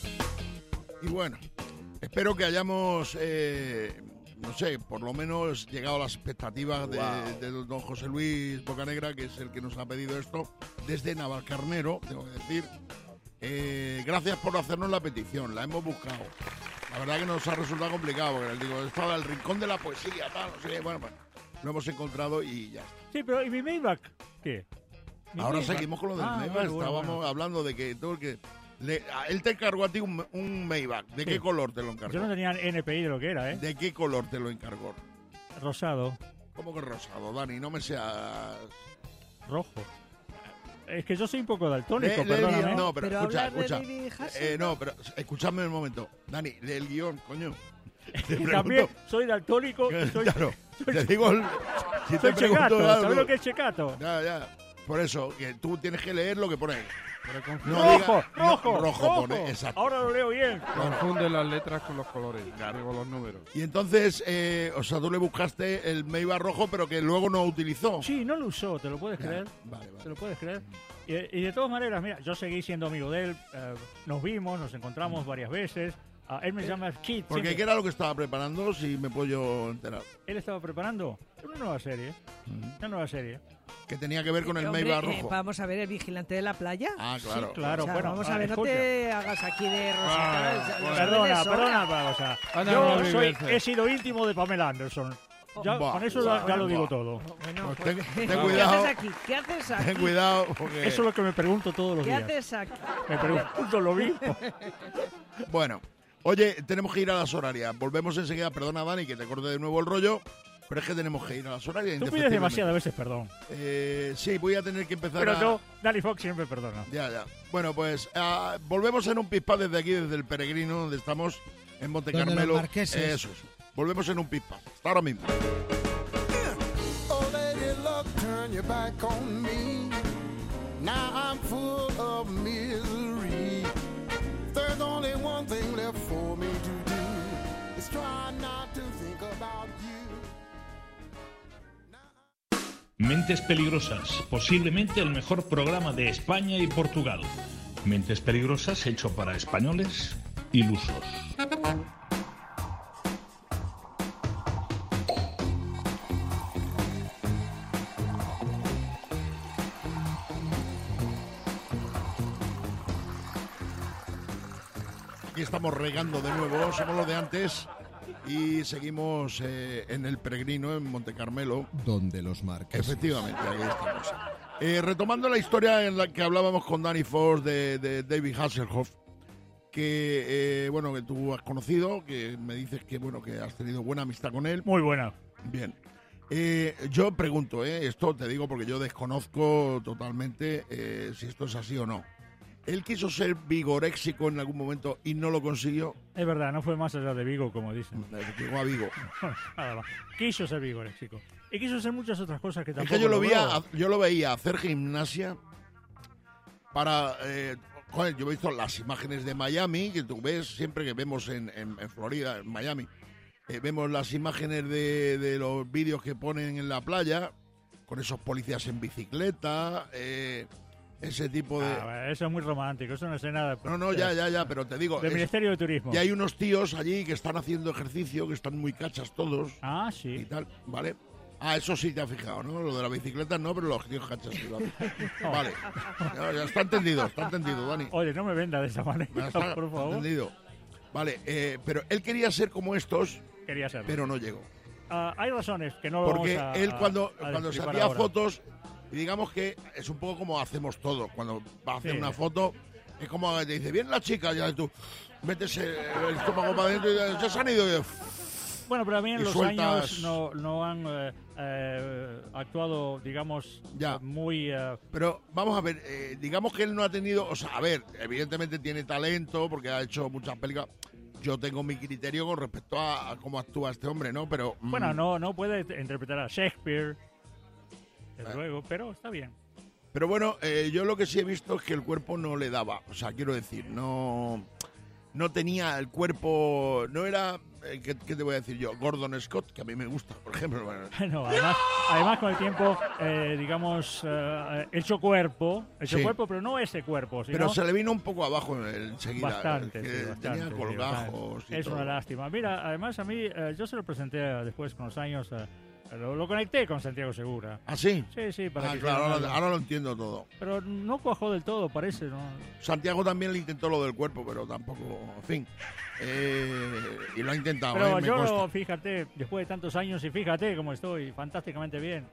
Y bueno, espero que hayamos, eh, no sé, por lo menos llegado a las expectativas de, de don José Luis Bocanegra, que es el que nos ha pedido esto, desde Navalcarnero, tengo que decir. Eh, gracias por hacernos la petición, la hemos buscado. La verdad que nos ha resultado complicado, porque digo, estaba el rincón de la poesía, tal, no sé, bueno, bueno, lo hemos encontrado y ya está. Sí, pero ¿y mi Maybach? ¿Qué? Mi Ahora Maybach. seguimos con lo del Ah, Maybach, bueno, bueno, estábamos bueno. hablando de que todo el que... le- a- él te encargó a ti un, un Maybach, ¿de Sí. qué color te lo encargó? Yo no tenía N P I de lo que era, ¿eh? ¿De qué color te lo encargó? Rosado, ¿Cómo que rosado, Dani? No me seas... rojo. Es que yo soy un poco daltónico, Lee- lee el perdóname. guión. No, pero, Pero escucha, hablar de escucha. David Hasselhoff. Eh, no, pero escúchame un momento. Dani, lee el guión, coño. Te Y pregunto- también soy daltónico y soy, Claro, te digo... el- si soy te pregunto checato. algo... ¿Sabes lo que es checato? Ya, ya. Por eso, que tú tienes que leer lo que pone ahí. No rojo, diga- no, rojo, rojo pone, exacto. Ahora lo leo bien. Confunde las letras con los colores, digo los números. Y entonces, eh, o sea, tú le buscaste el Maybach rojo, pero que luego no utilizó. Sí, no lo usó, ¿te lo puedes Ya, creer? Vale, ¿Te vale. lo puedes creer? Y, y de todas maneras, mira, yo seguí siendo amigo de él, eh, nos vimos, nos encontramos varias veces. Ah, él me llama Kid. Porque siempre. ¿qué era lo que estaba preparando? Si me puedo yo enterar. Él estaba preparando una nueva serie. Una nueva serie. Que tenía que ver con el Hombre, Maybach eh, rojo. vamos a ver, el vigilante de la playa. Ah, claro. Sí, claro. O sea, bueno, vamos ah, a ver, no escucha. te hagas aquí de rosita. los Perdona, órdenes son- perdona, o sea, Anda, yo no, soy, Viverse. he sido íntimo de Pamela Anderson. Ya, Buah, con eso buah, ya, ya lo buah. digo todo. Bueno, Pues pues, ten- ten ¿qué cuidado. haces aquí? ¿Qué haces aquí? Ten cuidado, porque... Eso es lo que me pregunto todos los ¿Qué días. haces aquí? Me pregunto lo mismo. Bueno, oye, tenemos que ir a las horarias. Volvemos enseguida. Perdona, Dani, que te corte de nuevo el rollo. Pero es que tenemos que ir a las horarias. Tú pides demasiadas veces perdón. Eh, sí, voy a tener que empezar Pero a... tú, Dani Fox siempre perdona. Ya, ya. Bueno, pues uh, volvemos en un pispa desde aquí, desde el Peregrino, donde estamos en Monte Donde Carmelo. los marqueses. Eso es. Volvemos en un pispa. Hasta ahora mismo. Oh, lady, look, turn your back on me. Now I'm full of misery. There's only one thing left for me to do. It's try not to think about you. Mentes Peligrosas, posiblemente el mejor programa de España y Portugal. Mentes Peligrosas hecho para españoles ilusos. Aquí estamos regando de nuevo, somos los de antes y seguimos eh, en el Peregrino, en Monte Carmelo. Donde los marqueses. Efectivamente, aquí estamos. Eh, retomando la historia en la que hablábamos con Danny Foss de, de David Hasselhoff, que eh, bueno, que tú has conocido, que me dices que bueno, que has tenido buena amistad con él. Muy buena. Bien. Eh, yo pregunto, eh, esto te digo porque yo desconozco totalmente eh, si esto es así o no. ¿Él quiso ser vigoréxico en algún momento y no lo consiguió? Es verdad, no fue más allá de Vigo, como dicen. Llegó a Vigo. Nada más. Quiso ser vigoréxico. Y quiso hacer muchas otras cosas que Es tampoco que yo lo, logró. veía, yo lo veía hacer gimnasia para... Eh, joder, yo he visto las imágenes de Miami, que tú ves siempre que vemos en, en, en Florida, en Miami. Eh, vemos las imágenes de, de los vídeos que ponen en la playa, con esos policías en bicicleta... Eh, ese tipo de... Ah, eso es muy romántico, eso no es nada... No, no, ya, ya, ya, pero te digo... Del es, Ministerio de Turismo. Y hay unos tíos allí que están haciendo ejercicio, que están muy cachas todos. Ah, sí. Y tal, ¿vale? Ah, eso sí te has fijado, ¿no? Lo de la bicicleta no, pero los tíos cachas sí lo hacen. Vale. Ya, ya está entendido, está entendido, Dani. Oye, no me venda de esa manera, Ya está por favor. entendido. Vale, eh, pero él quería ser como estos, Quería serlo. pero no llegó. Ah, hay razones que no Porque vamos a, él cuando, a cuando destripar salía ahora. fotos, y digamos que es un poco como hacemos todos, cuando va a hacer Sí. una foto, es como te dice, viene la chica, ya tú metes el estómago para adentro y ya, ya se han ido. Y, Bueno, pero a mí en y los sueltas- años no, no han eh, eh, actuado, digamos, Ya. muy... eh, Pero vamos a ver, eh, digamos que él no ha tenido, o sea, a ver, evidentemente tiene talento porque ha hecho muchas películas. Yo tengo mi criterio con respecto a, a cómo actúa este hombre, ¿no? Pero mm, Bueno, no, no puede interpretar a Shakespeare, desde Eh. luego, pero está bien. Pero bueno, eh, yo lo que sí he visto es que el cuerpo no le daba. O sea, quiero decir, no, no tenía el cuerpo, no era, eh, ¿qué, qué te voy a decir yo? Gordon Scott, que a mí me gusta, por ejemplo. Bueno, No, además, además con el tiempo, eh, digamos, eh, hecho cuerpo, hecho Sí. cuerpo, pero no ese cuerpo, sino pero se le vino un poco abajo enseguida. bastante, que sí, bastante, tenía sí, colgajos bastante. y Es todo. una lástima. Mira, además a mí, eh, yo se lo presenté eh, después con los años, eh, lo, lo conecté con Santiago Segura. ¿Ah, sí? Sí, sí, para Ah, que claro, hicieran ahora, algo. ahora lo entiendo todo. Pero no cuajó del todo, parece, ¿no? Santiago también le intentó lo del cuerpo, pero tampoco, en fin. Eh, y lo ha intentado, Pero eh, me yo, consta. fíjate, después de tantos años, y fíjate cómo estoy, fantásticamente bien.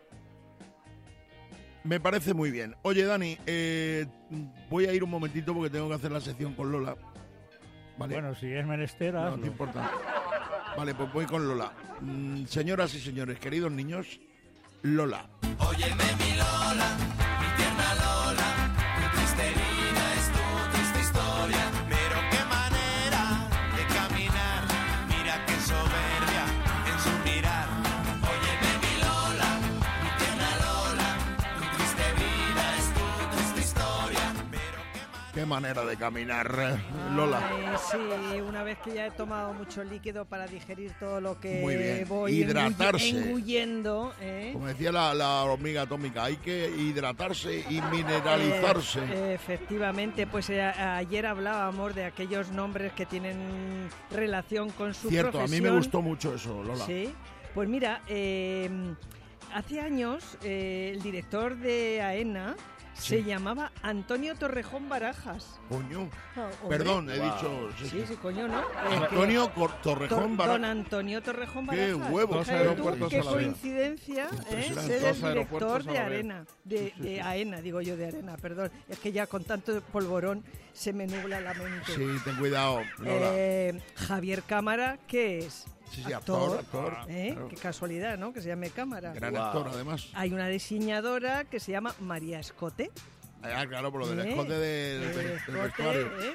Me parece muy bien. Oye, Dani, eh, voy a ir un momentito porque tengo que hacer la sección con Lola. ¿Vale? Bueno, si es menester, No, hazlo. no importa. Vale, pues voy con Lola. Mm, señoras y señores, queridos niños, Lola. Óyeme mi Lola, mi tierna Lola, tu triste vida es tu triste historia. Pero qué manera de caminar, mira qué soberbia en su mirar. Óyeme mi Lola, mi tierna Lola, tu triste vida es tu triste historia. Pero Qué manera de caminar, eh, Lola. Ay, sí, una vez que ya he tomado mucho líquido para digerir todo lo que Muy bien, voy hidratarse. engulle- engullendo, ¿eh? Como decía la, la hormiga atómica, hay que hidratarse y mineralizarse. Eh, efectivamente, pues eh, a- ayer hablábamos de aquellos nombres que tienen relación con su Cierto, a mí me profesión. gustó mucho eso, Lola. Sí, pues mira, eh, hace años eh, el director de AENA se llamaba Antonio Torrejón Barajas. Coño. Ah, hombre. Perdón, he Wow. dicho... sí, Sí, sí. sí, coño, ¿no? Antonio Es que- Cor- Torrejón Don- Barajas. Don Antonio Torrejón Qué Barajas. huevos. Dos Fíjate tú, aeropuertos qué a la vez. coincidencia, ¿eh? Impresionante. Ser el Dos director aeropuertos de a la vez. Arena, de, de AENA, digo yo de Arena, perdón. Es que ya con tanto polvorón se me nubla la mente. Sí, ten cuidado, Lola. Eh, Javier Cámara, ¿qué es? Sí, sí, actor, actor. actor. ¿Eh? Claro. Qué casualidad, ¿no? Que se llame Cámara. Gran wow. actor, además. Hay una diseñadora que se llama María Escote. Ah, claro, por lo del ¿Eh? escote del, El del, del escote, vestuario. ¿eh?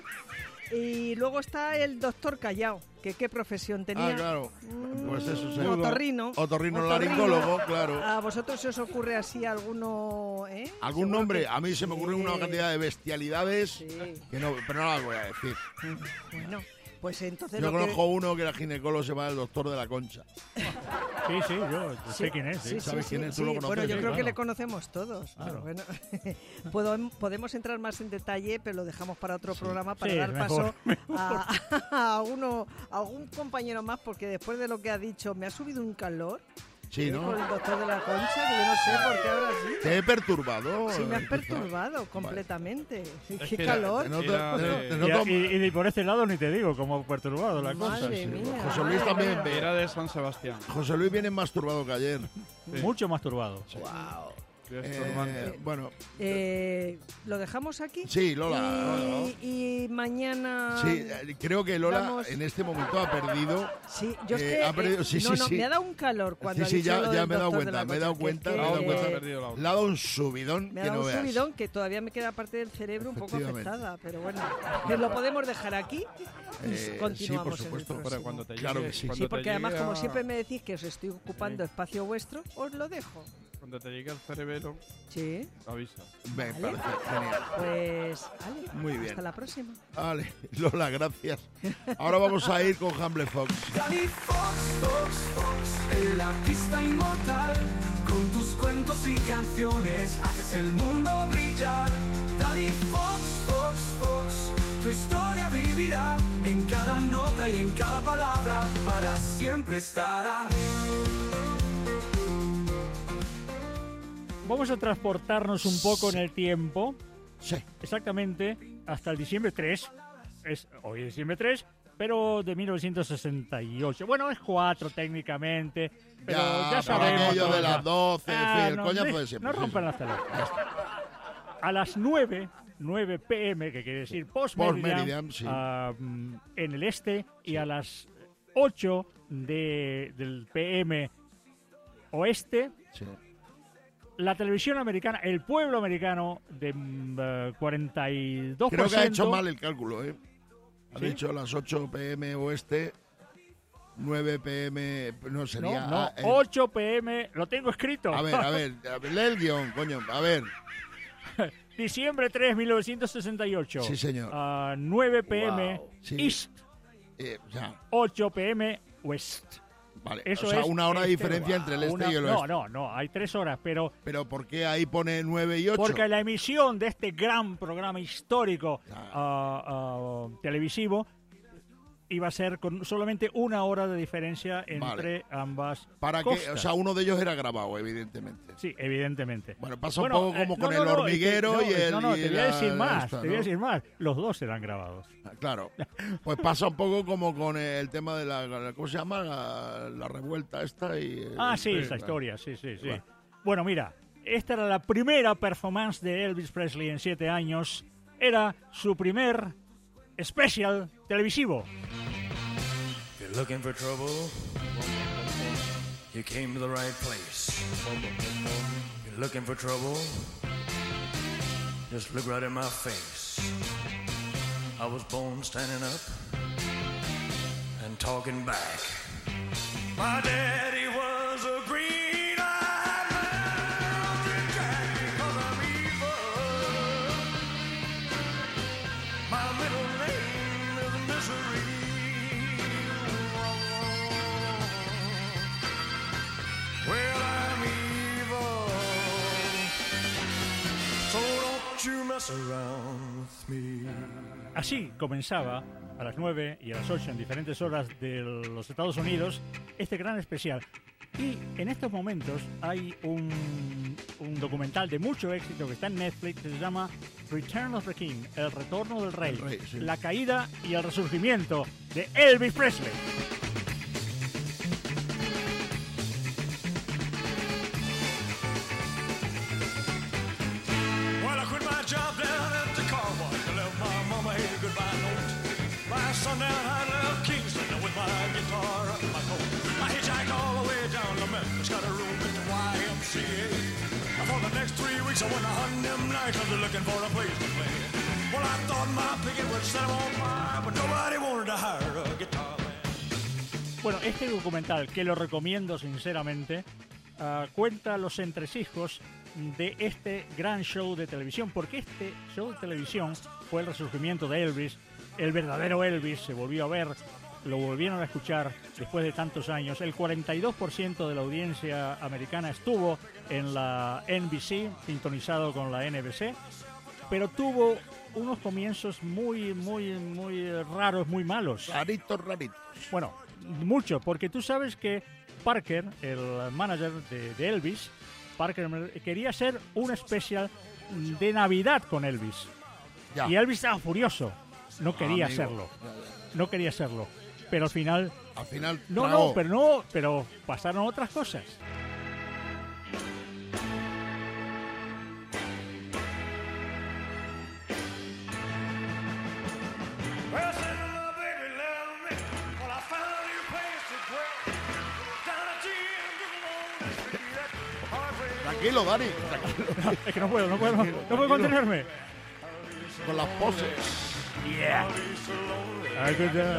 Y luego está el doctor Callao, que qué profesión tenía. Ah, claro. Pues eso, sí. Otorrino. Otorrino laringólogo, claro. ¿A vosotros se os ocurre así alguno, eh? ¿Algún Seguro nombre? que- A mí se me ocurren Sí. una cantidad de bestialidades Sí. que no, pero no las voy a decir. Bueno, pues entonces Yo lo que- conozco uno que era ginecólogo, se llama el doctor de la Concha. Sí, sí, yo sé quién es. Sí, Sí. sí, ¿Sabes sí, quién es? sí. ¿Tú lo conoces? Bueno, yo Sí, creo que claro. le conocemos todos. Claro. Pero bueno, Puedo- podemos entrar más en detalle, pero lo dejamos para otro programa para Sí, dar mejor, paso a, a uno, a algún compañero más, porque después de lo que ha dicho, me ha subido un calor. Sí, ¿eh? ¿no? Con el doctor de la Concha, que yo no sé por qué ahora sí. Te he perturbado. Sí, me has quizá. perturbado completamente. Es Qué que calor. Te noto- Era te- de- te Y, noto- y- y por este lado ni te digo, como perturbado la cosa. Madre sí. mía. José Luis madre también mía. ve. Era de San Sebastián. José Luis viene más turbado que ayer. Sí. Mucho más turbado. Wow. Estorbante. Eh, bueno, Eh, ¿Lo dejamos aquí? sí, Lola. Y, y mañana... Sí, eh, creo que Lola Vamos. en este momento ha perdido. Sí, yo es Eh, que... ha perdido- eh, sí, no, sí, no, sí. me ha dado un calor cuando Sí, ha sí, dicho ya, lo ya del me he dado doctor de cuenta, la me he dado Concha, cuenta, que- me he dado que- cuenta. Ha perdido la Le ha dado un subidón Me ha que dado no un veas. subidón que todavía me queda parte del cerebro un poco Efectivamente. afectada, pero bueno, que lo podemos dejar aquí y Eh, continuamos sí, por en el supuesto. próximo. Pero cuando te Claro llegue- que sí. cuando Sí, te porque además, llegue como a- siempre me decís que os estoy ocupando Sí. espacio vuestro, os lo dejo. Cuando te llegue el cerebelo, Sí, avisas. Me Vale. parece genial. pues vale, Muy bien. hasta la próxima. Vale, Lola, gracias. Ahora vamos a ir con Humble Fox. Danny Fox, Fox, Fox, el artista inmortal. Con tus cuentos y canciones haces el mundo brillar. Danny Fox, Fox, Fox, tu historia vivirá en cada nota y en cada palabra, para siempre estará. Vamos a transportarnos un poco en el tiempo. Sí. Exactamente hasta el diciembre tres. Es, hoy es diciembre tres, pero de mil novecientos sesenta y ocho. Bueno, es cuatro técnicamente, pero Ya, ya, pero sabemos. aquello todos de las ya. doce, en fin, el no, coñazo de- de siempre, No sí, rompan sí. las telas. A las nueve, nueve pe eme, que quiere decir post-meridian, Post-meridian, sí. ah, mm, en el este, y a las ocho de, del pe eme oeste, Sí. la televisión americana, el pueblo americano de mm, eh, cuarenta y dos por ciento. Creo que ha hecho mal el cálculo, ¿eh? Ha ¿Sí? dicho las ocho pe eme oeste, nueve pe eme, no sería... No, no, ah, eh, ocho pe eme, lo tengo escrito. A ver, a ver, a ver, lee el guión, coño, a ver. Diciembre tres, mil novecientos sesenta y ocho. Sí, señor. Ah, nueve pe eme Wow. Sí. East, Eh, ya, ocho pe eme West. vale. Eso o sea, es una hora de este, diferencia entre el este una- y el No, oeste. no, no, hay tres horas, pero Pero ¿por qué ahí pone nueve y ocho? porque la emisión de este gran programa histórico Ah. ah, ah, televisivo iba a ser con solamente una hora de diferencia entre ambas Para que, costas. o sea, uno de ellos era grabado, evidentemente. Sí, evidentemente. Bueno, pasa Bueno, un poco como eh, con no, el no, no, hormiguero es que- y el... No, no, y te voy a la- decir más, esta, te voy a ¿no? decir más. Los dos serán grabados. Claro. Pues pasa un poco como con el tema de la... la- ¿Cómo se llama? La, la revuelta esta y... Ah, sí, sí, esa claro. historia, sí, sí, sí. Bueno. Bueno, mira, esta era la primera performance de Elvis Presley en siete años. Era su primer especial televisivo. If you're looking for trouble, you came to the right place. If you're looking for trouble, just look right in my face. I was born standing up and talking back. My daddy was a green-eyed mountain cat because I'm evil. My middle name is Misery. Well, I'm evil, so don't you mess around with me. Así comenzaba a las nueve y a las ocho en diferentes horas de los Estados Unidos este gran especial. Y en estos momentos hay un, un documental de mucho éxito que está en Netflix que se llama Return of the King, el retorno del rey, El rey, sí. la caída y el resurgimiento de Elvis Presley. Well, I quit my job down at the car wash. I left my mama a goodbye note. By sundown, I left Kingston with my guitar up my coat. preacher when I hunt them nights, I was looking for a place to play. Well, I thought my picket would set 'em on fire, but nobody wanted to hire a guitar man. Bueno, este documental, que lo recomiendo sinceramente, uh, cuenta los entresijos de este gran show de televisión, porque este show de televisión fue el resurgimiento de Elvis. El verdadero Elvis se volvió a ver, lo volvieron a escuchar después de tantos años. El cuarenta y dos por ciento de la audiencia americana estuvo en la N B C, sintonizado con la N B C, pero tuvo unos comienzos muy, muy, muy raros, muy malos. Raritos, raritos. Bueno, mucho, porque tú sabes que Parker, el manager de, de Elvis, Parker quería hacer un especial de Navidad con Elvis. Ya. Y Elvis estaba furioso. No quería Ah, amigo. hacerlo. Ya, ya. No quería hacerlo. Pero al final... Al final No, tragó. no, pero no, pero pasaron otras cosas. Well, said my baby loved me. Well, I found a new place to dwell. Down at the end of the long street, that heartbreak. Tranquilo, Dani, tranquilo. Es que no puedo, no puedo, no, no puedo contenerme. Con las poses. Yeah. I could, uh,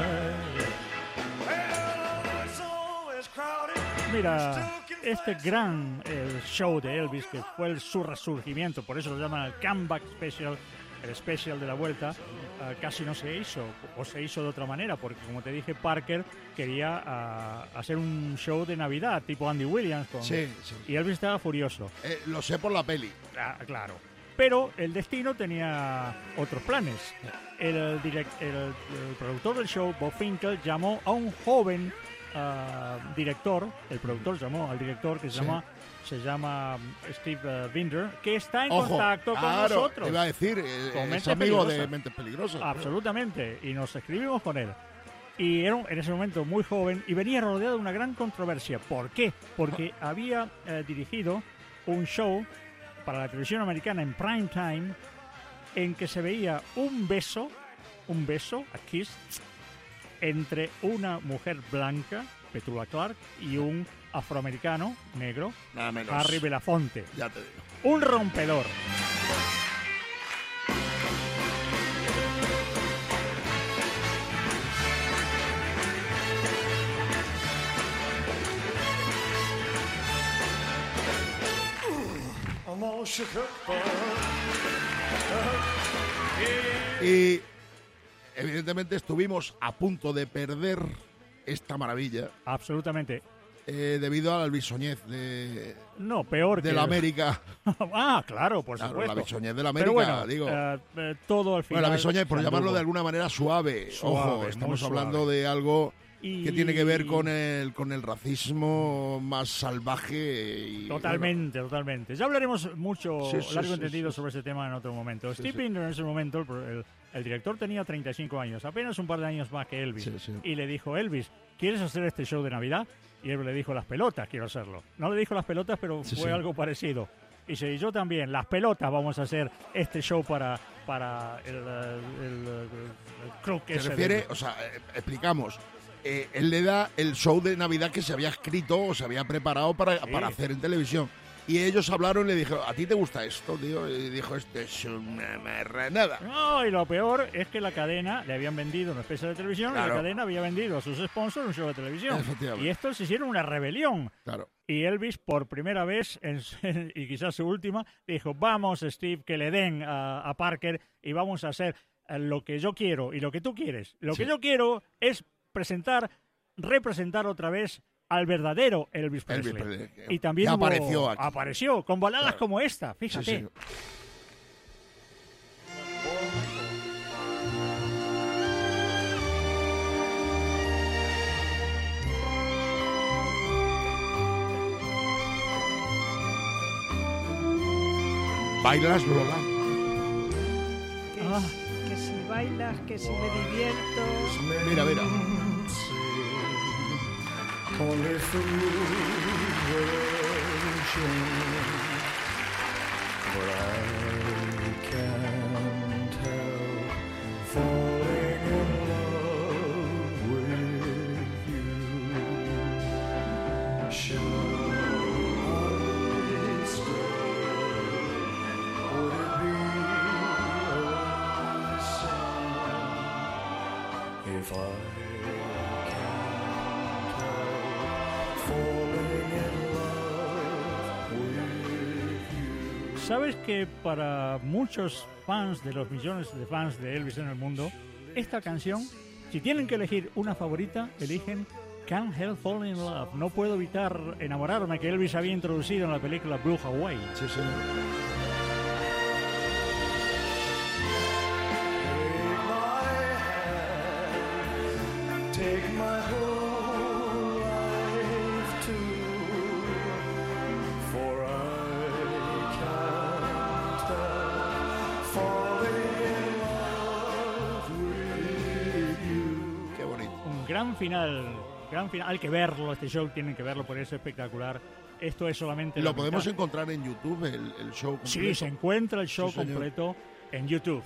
Mira, este gran eh, show de Elvis, que fue el, su resurgimiento, por eso lo llaman el comeback special, el special de la vuelta, uh, casi no se hizo, o se hizo de otra manera, porque como te dije, Parker quería uh, hacer un show de Navidad, tipo Andy Williams, con, Sí, sí. y Elvis estaba furioso. Eh, lo sé por la peli. Ah, claro. Pero el destino tenía otros planes. El, direct, el, el productor del show, Bob Finkel, llamó a un joven uh, director. El productor llamó al director que se Sí. llama se llama Steve uh, Binder, que está en Ojo, contacto con claro, nosotros. te iba a decir, eh, Con es Mentes amigo de Peligrosas. Mentes Peligrosas. Absolutamente. Y nos escribimos con él. Y era un- en ese momento muy joven y venía rodeado de una gran controversia. ¿Por qué? Porque había eh, dirigido un show para la televisión americana en prime time en que se veía un beso, un beso, a kiss, entre una mujer blanca, Petula Clark, y un afroamericano negro, Nada menos. Harry Belafonte. Ya te digo. Un rompedor. I'm all shook up. Y evidentemente estuvimos a punto de perder esta maravilla. Absolutamente. Eh, debido a la bisoñez de, No, peor de que... la América. Ah, claro, por Claro, supuesto. la bisoñez de la Pero América, bueno, digo. eh, eh, todo al final... Bueno, la bisoñez, por se llamarlo anduvo. de alguna manera suave. Suave, Ojo, muy estamos suave. hablando de algo Y- que tiene que ver con el, con el racismo más salvaje. Y, Totalmente, totalmente. Ya hablaremos mucho, Sí, sí, largo sí, entendido, sí, sobre ese tema en otro momento. Sí, Steve sí. Binder en ese momento, el, el- el director tenía treinta y cinco años, apenas un par de años más que Elvis. Sí, sí. Y le dijo, Elvis, ¿quieres hacer este show de Navidad? Y él le dijo, las pelotas, quiero hacerlo. No le dijo las pelotas, pero Sí, fue sí. algo parecido. Y dice, y yo también, las pelotas vamos a hacer este show para, para el, eh, el, el, el crook Se ese refiere, de- o sea, eh, explicamos. Eh, él le da el show de Navidad que se había escrito o se había preparado para, Sí. para hacer en televisión. Y ellos hablaron y le dijeron, ¿a ti te gusta esto, tío? Y dijo, esto es una marranada. No, y lo peor es que la cadena le habían vendido una especie de televisión y Claro. la cadena había vendido a sus sponsors un show de televisión. Efectivamente. Y estos hicieron una rebelión. Claro. Y Elvis, por primera vez, en su- y quizás su última, dijo, vamos, Steve, que le den a, a Parker y vamos a hacer eh, lo que yo quiero y lo que tú quieres. Lo que Sí. yo quiero es presentar, representar otra vez al verdadero Elvis Elvis Presley. Presley, Y también que hubo- apareció aquí. apareció con baladas Claro. como esta, fíjate. Sí, sí. ¿Bailas, Lola? Que, Ah. que si bailas, que si me divierto. Mira, mira. Only fools but I can't help falling in love with you. Shall I stay if I can't help falling in love with you. ¿Sabes que para muchos fans, de los millones de fans de Elvis en el mundo, esta canción, si tienen que elegir una favorita, eligen Can't Help Falling in Love? No puedo evitar enamorarme, que Elvis había introducido en la película Blue Hawaii. Sí, sí. Take my whole life too, for I can't help falling in love with you. Qué bonito. Un gran final, gran final. Hay que verlo, este show tienen que verlo, por eso es espectacular. Esto es solamente Lo la podemos mitad. encontrar en YouTube, el, el show completo. Sí, se encuentra el show Sí, señor. completo en YouTube.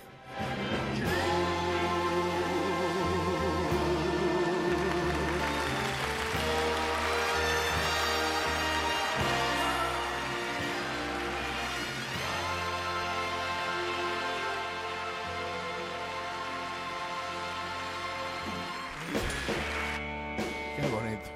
Qué bonito.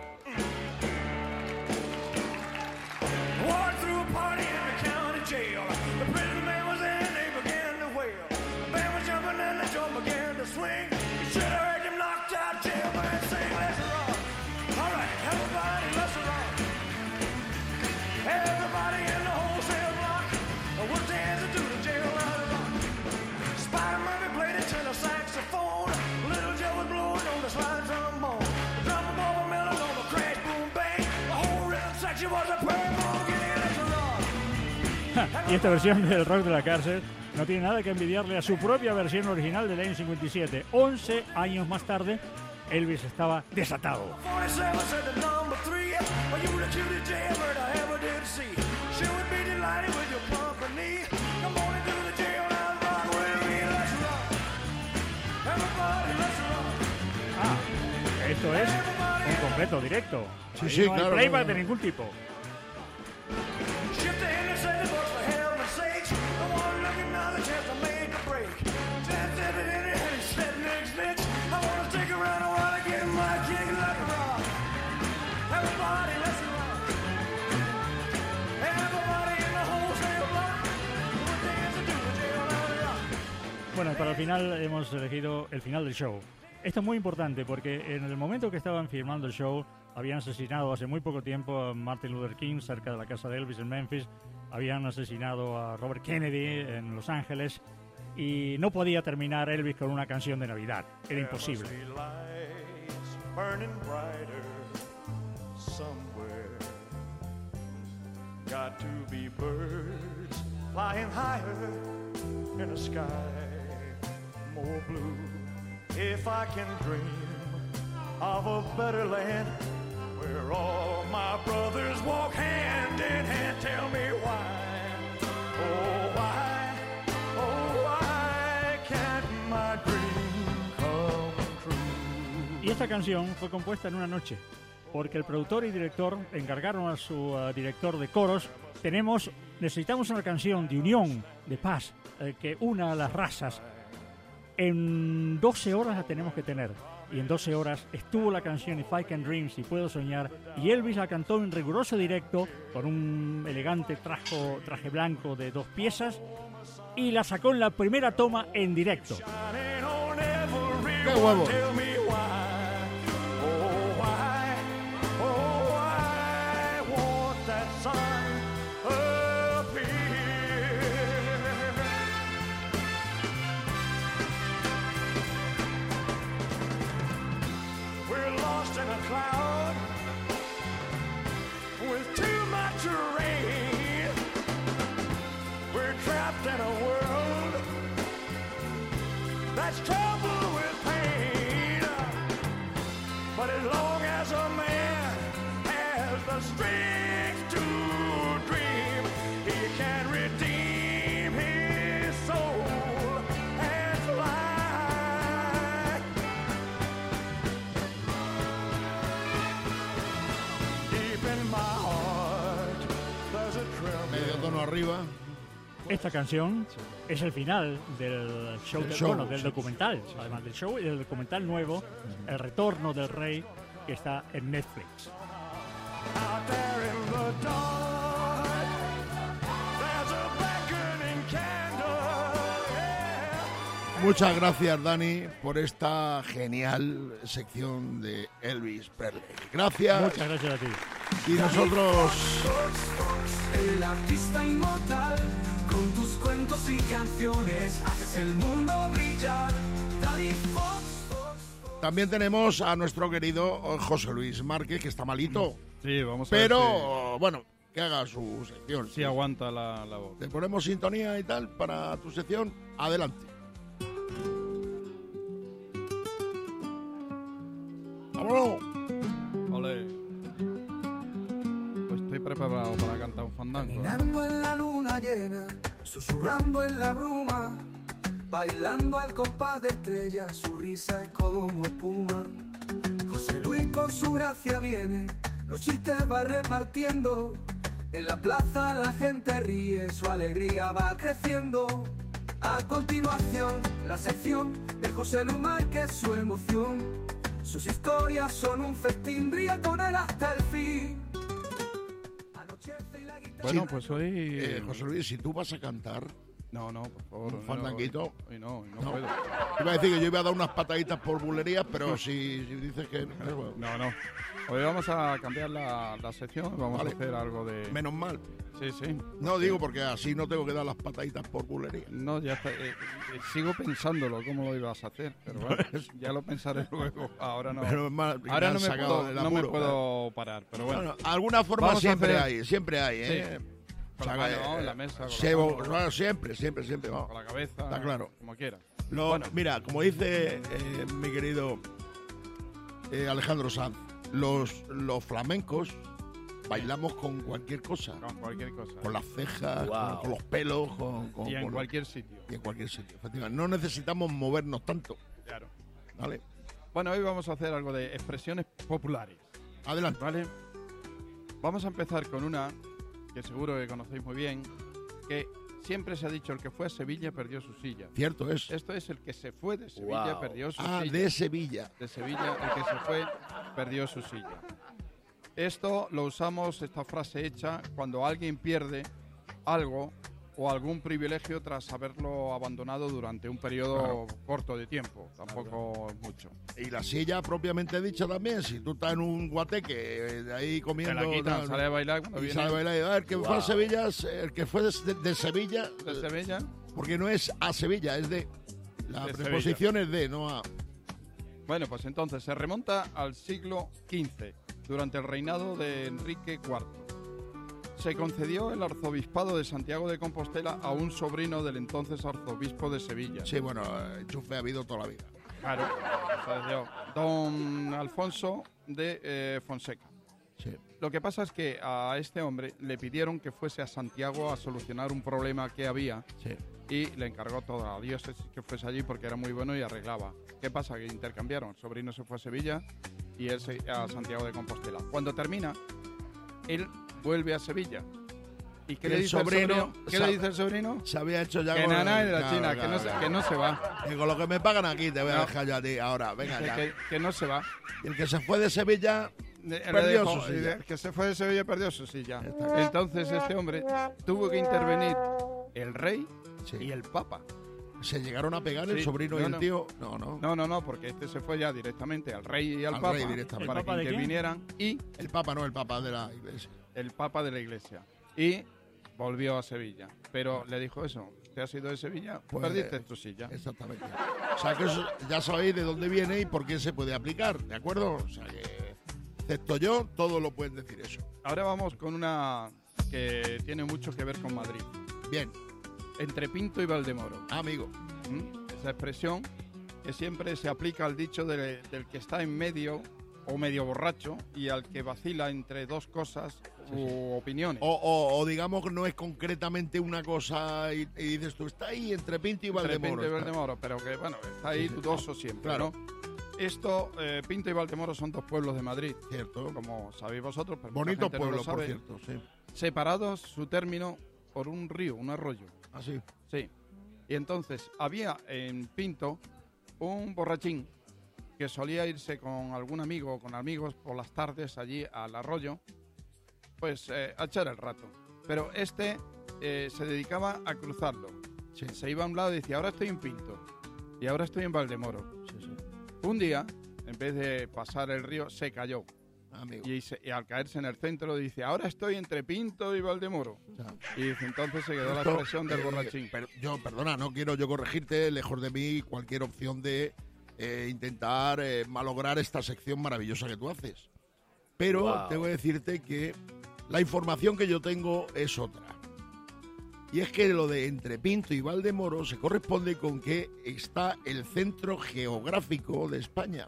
Walked through a party in the county jail. The prison man was in, they began to wail. The band was jumping and the joint began to swing. You should have heard them knocked out jailman sing, let's rock. All right, everybody, let's rock. Everybody in the wholesale block was dancing to the jail out of rock. Spider Murphy played a tenor saxophone. Little Joe was blowing on the slide trombone. The drum above a melon on the crash boom bang. The whole rhythm section was a purple getting let's rock. Y esta versión del rock de la cárcel no tiene nada que envidiarle a su propia versión original del año cincuenta y siete. once años más tarde, Elvis estaba desatado. forty-seven said the number three. Well, you the cutest jailbird I ever did see. She would be delighted with your company. Come on into the jail and rock with me. Let's rock. Everybody, let's rock. Ah, esto es un completo directo. Sí, Ahí sí, no hay claro, playback claro. de ningún tipo. Shift the Henry said the books for heaven's sakes. The one looking now the chance to make a break. Ten said it in it and he said next next. I wanna stick around a while and get my kick. Let's rock. Everybody, let's rock. Everybody in the wholesale block. We're dancing to the jail out of rock. Bueno, para el final hemos elegido el final del show. Esto es muy importante porque en el momento que estaban filmando el show, habían asesinado hace muy poco tiempo a Martin Luther King cerca de la casa de Elvis en Memphis. Habían asesinado a Robert Kennedy en Los Ángeles. Y no podía terminar Elvis con una canción de Navidad. Era imposible. There must be lights burning brighter somewhere. Got to be birds flying higher in a sky more blue. If I can dream of a better land where all my brothers walk hand in hand, tell me why, oh why, oh why can't my dream come true? Y esta canción fue compuesta en una noche, porque el productor y director encargaron a su uh, director de coros. Tenemos, necesitamos una canción de unión, de paz, eh, que una a las razas. En doce horas la tenemos que tener. Y en doce horas estuvo la canción If I Can Dream, Si Puedo Soñar. Y Elvis la cantó en riguroso directo, con un elegante trajo, traje blanco de dos piezas. Y la sacó en la primera toma en directo. ¡Qué huevo! Cloud with too much rain. We're trapped in a world that's troubled with pain. But as long as a man has the strength to dream, he can redeem his soul and fly. Medio tono arriba. esta canción es el final del show, El del, show, bueno, del sí. documental, además del show y del documental nuevo, El Retorno del Rey, que está en Netflix. Out there in the dark, there's a beckoning candle, yeah. Muchas gracias, Dani, por esta genial sección de Elvis Presley. Gracias. Muchas gracias a ti. Y nosotros El artista inmortal, con tus cuentos y canciones, haces el mundo brillar. Daddy Fox. también tenemos a nuestro querido José Luis Márquez, que está malito. Sí, vamos a Pero, ver bueno, que haga su sección. si, si aguanta la, la voz. Te ponemos sintonía y tal para tu sección. Adelante. ¡Vámonos! Ole. Pues estoy preparado para cantar un fandango. Caminando en la luna llena, susurrando en la bruma, bailando al compás de estrellas, su risa es como espuma. José Luis con su gracia viene, los chistes va repartiendo. En la plaza la gente ríe, su alegría va creciendo. A continuación, la sección de José Luis Márquez, su emoción. Sus historias son un festín, brilla con él hasta el fin. Bueno, Sí. pues hoy... Eh, José Luis, si tú vas a cantar No, no, por favor. un fandanguito. Hoy no, hoy no, No. puedo. Iba a decir que yo iba a dar unas pataditas por bulerías, pero si, si dices que no, No, no. Hoy vamos a cambiar la, la sección, vamos Vale. a hacer algo de... menos mal. Sí, sí. No digo porque así no tengo que dar las pataditas por bulerías. No, ya está. eh, eh, sigo pensándolo cómo lo ibas a hacer, pero bueno, ya lo pensaré luego. Ahora no. Pero es más, me Ahora han no me, sacado puedo, del no me apuro, puedo parar, pero bueno. Bueno, alguna forma Vamos a siempre hacer- hay, siempre hay, ¿eh? Sí. O Con sea la que, mano eh, en la mesa, con la se- mano- bueno, siempre, siempre, siempre, vamos. Con la cabeza, Está claro. como quiera. Lo- Bueno. Mira, como dice eh, mi querido eh, Alejandro Sanz, los, los flamencos bailamos con cualquier cosa. Con cualquier cosa. Con las cejas, Wow. con, con los pelos, con, con- Y en con- cualquier sitio. Y en cualquier sitio, efectivamente. No necesitamos movernos tanto. Claro. ¿Vale? Bueno, hoy vamos a hacer algo de expresiones populares. Adelante. ¿Vale? Vamos a empezar con una que seguro que conocéis muy bien, que siempre se ha dicho el que fue a Sevilla perdió su silla. Cierto es. Esto es el que se fue de Sevilla Wow. perdió su Ah, silla. de Sevilla. De Sevilla, el que se fue perdió su silla. Esto lo usamos, esta frase hecha, cuando alguien pierde algo o algún privilegio tras haberlo abandonado durante un periodo corto de tiempo, tampoco mucho. Y la silla propiamente dicha también, si tú estás en un guateque eh, de ahí comiendo... Te la quitan, tal, sale a bailar cuando y viene. sale a bailar y, ah, el que fue a Wow. Sevilla, el que fue de, de Sevilla... De Sevilla. Porque no es a Sevilla, es de... La De preposición es de, no a... Bueno, pues entonces se remonta al siglo quince, durante el reinado de Enrique cuarto. Se concedió el arzobispado de Santiago de Compostela a un sobrino del entonces arzobispo de Sevilla. Sí, bueno, enchufe ha habido toda la vida. Claro, se dio don Alfonso de eh, Fonseca. Sí. Lo que pasa es que a este hombre le pidieron que fuese a Santiago a solucionar un problema que había Sí. y le encargó toda la diócesis que fuese allí porque era muy bueno y arreglaba. ¿Qué pasa? Que intercambiaron. El sobrino se fue a Sevilla y él se, a Santiago de Compostela. Cuando termina, él vuelve a Sevilla. ¿Y qué Y le el dice el sobrino sobrino? ¿Qué sa- le dice el sobrino? Se había hecho ya Que con... nana de la claro, China, claro, que, no se, claro. que no se va. Y con lo que me pagan aquí te voy a No. dejar yo a ti ahora, venga Que, ya. que- que no se va. Y el que se fue de Sevilla Le- le perdió dejó- su silla. el que se fue de Sevilla perdió su silla. Entonces este hombre tuvo que intervenir el rey y el papa. ¿Se llegaron a pegar el Sí, sobrino y no, el no. tío? No, no. No, no, no, porque este se fue ya directamente al rey y al, Al papa rey directamente. para ¿El papa que de quién? intervinieran y El papa no, el papa de la iglesia. el papa de la iglesia. Y volvió a Sevilla. Pero le dijo eso, te has ido de Sevilla, Pues, perdiste tu silla. Exactamente. O sea, que eso ya sabéis de dónde viene y por qué se puede aplicar, ¿de acuerdo? O sea, que, excepto yo, todos lo pueden decir eso. Ahora vamos con una que tiene mucho que ver con Madrid. Bien. Entre Pinto y Valdemoro. Amigo. ¿Mm? Esa expresión que siempre se aplica al dicho de- del que está en medio o medio borracho y al que vacila entre dos cosas u opiniones. O, o- o digamos que no es concretamente una cosa y, y dices tú, está ahí entre Pinto y Entre Valdemoro. Pinto y está. Valdemoro, pero que bueno, está ahí Sí, sí. dudoso siempre, Claro. ¿no? Esto, eh, Pinto y Valdemoro son dos pueblos de Madrid. Cierto. Como sabéis vosotros, pero mucha Bonito gente no lo pueblo, por sabe. cierto, sí. Separados, su término por un río, un arroyo. ¿Ah, sí? Sí. Y entonces había en Pinto un borrachín que solía irse con algún amigo o con amigos por las tardes allí al arroyo, pues eh, a echar el rato. Pero este eh, se dedicaba a cruzarlo. Sí. Se iba a un lado y decía, ahora estoy en Pinto y ahora estoy en Valdemoro. Sí, sí. Un día, en vez de pasar el río, se cayó. Amigo. Y, se, y al caerse en el centro dice, ahora estoy entre Pinto y Valdemoro. Ya. Y dice, entonces se quedó la Esto, expresión del eh, borrachín. per- yo, perdona, no quiero yo corregirte, lejos de mí cualquier opción de eh, intentar eh, malograr esta sección maravillosa que tú haces. Pero Wow. tengo que decirte que la información que yo tengo es otra. Y es que lo de entre Pinto y Valdemoro se corresponde con que está el centro geográfico de España.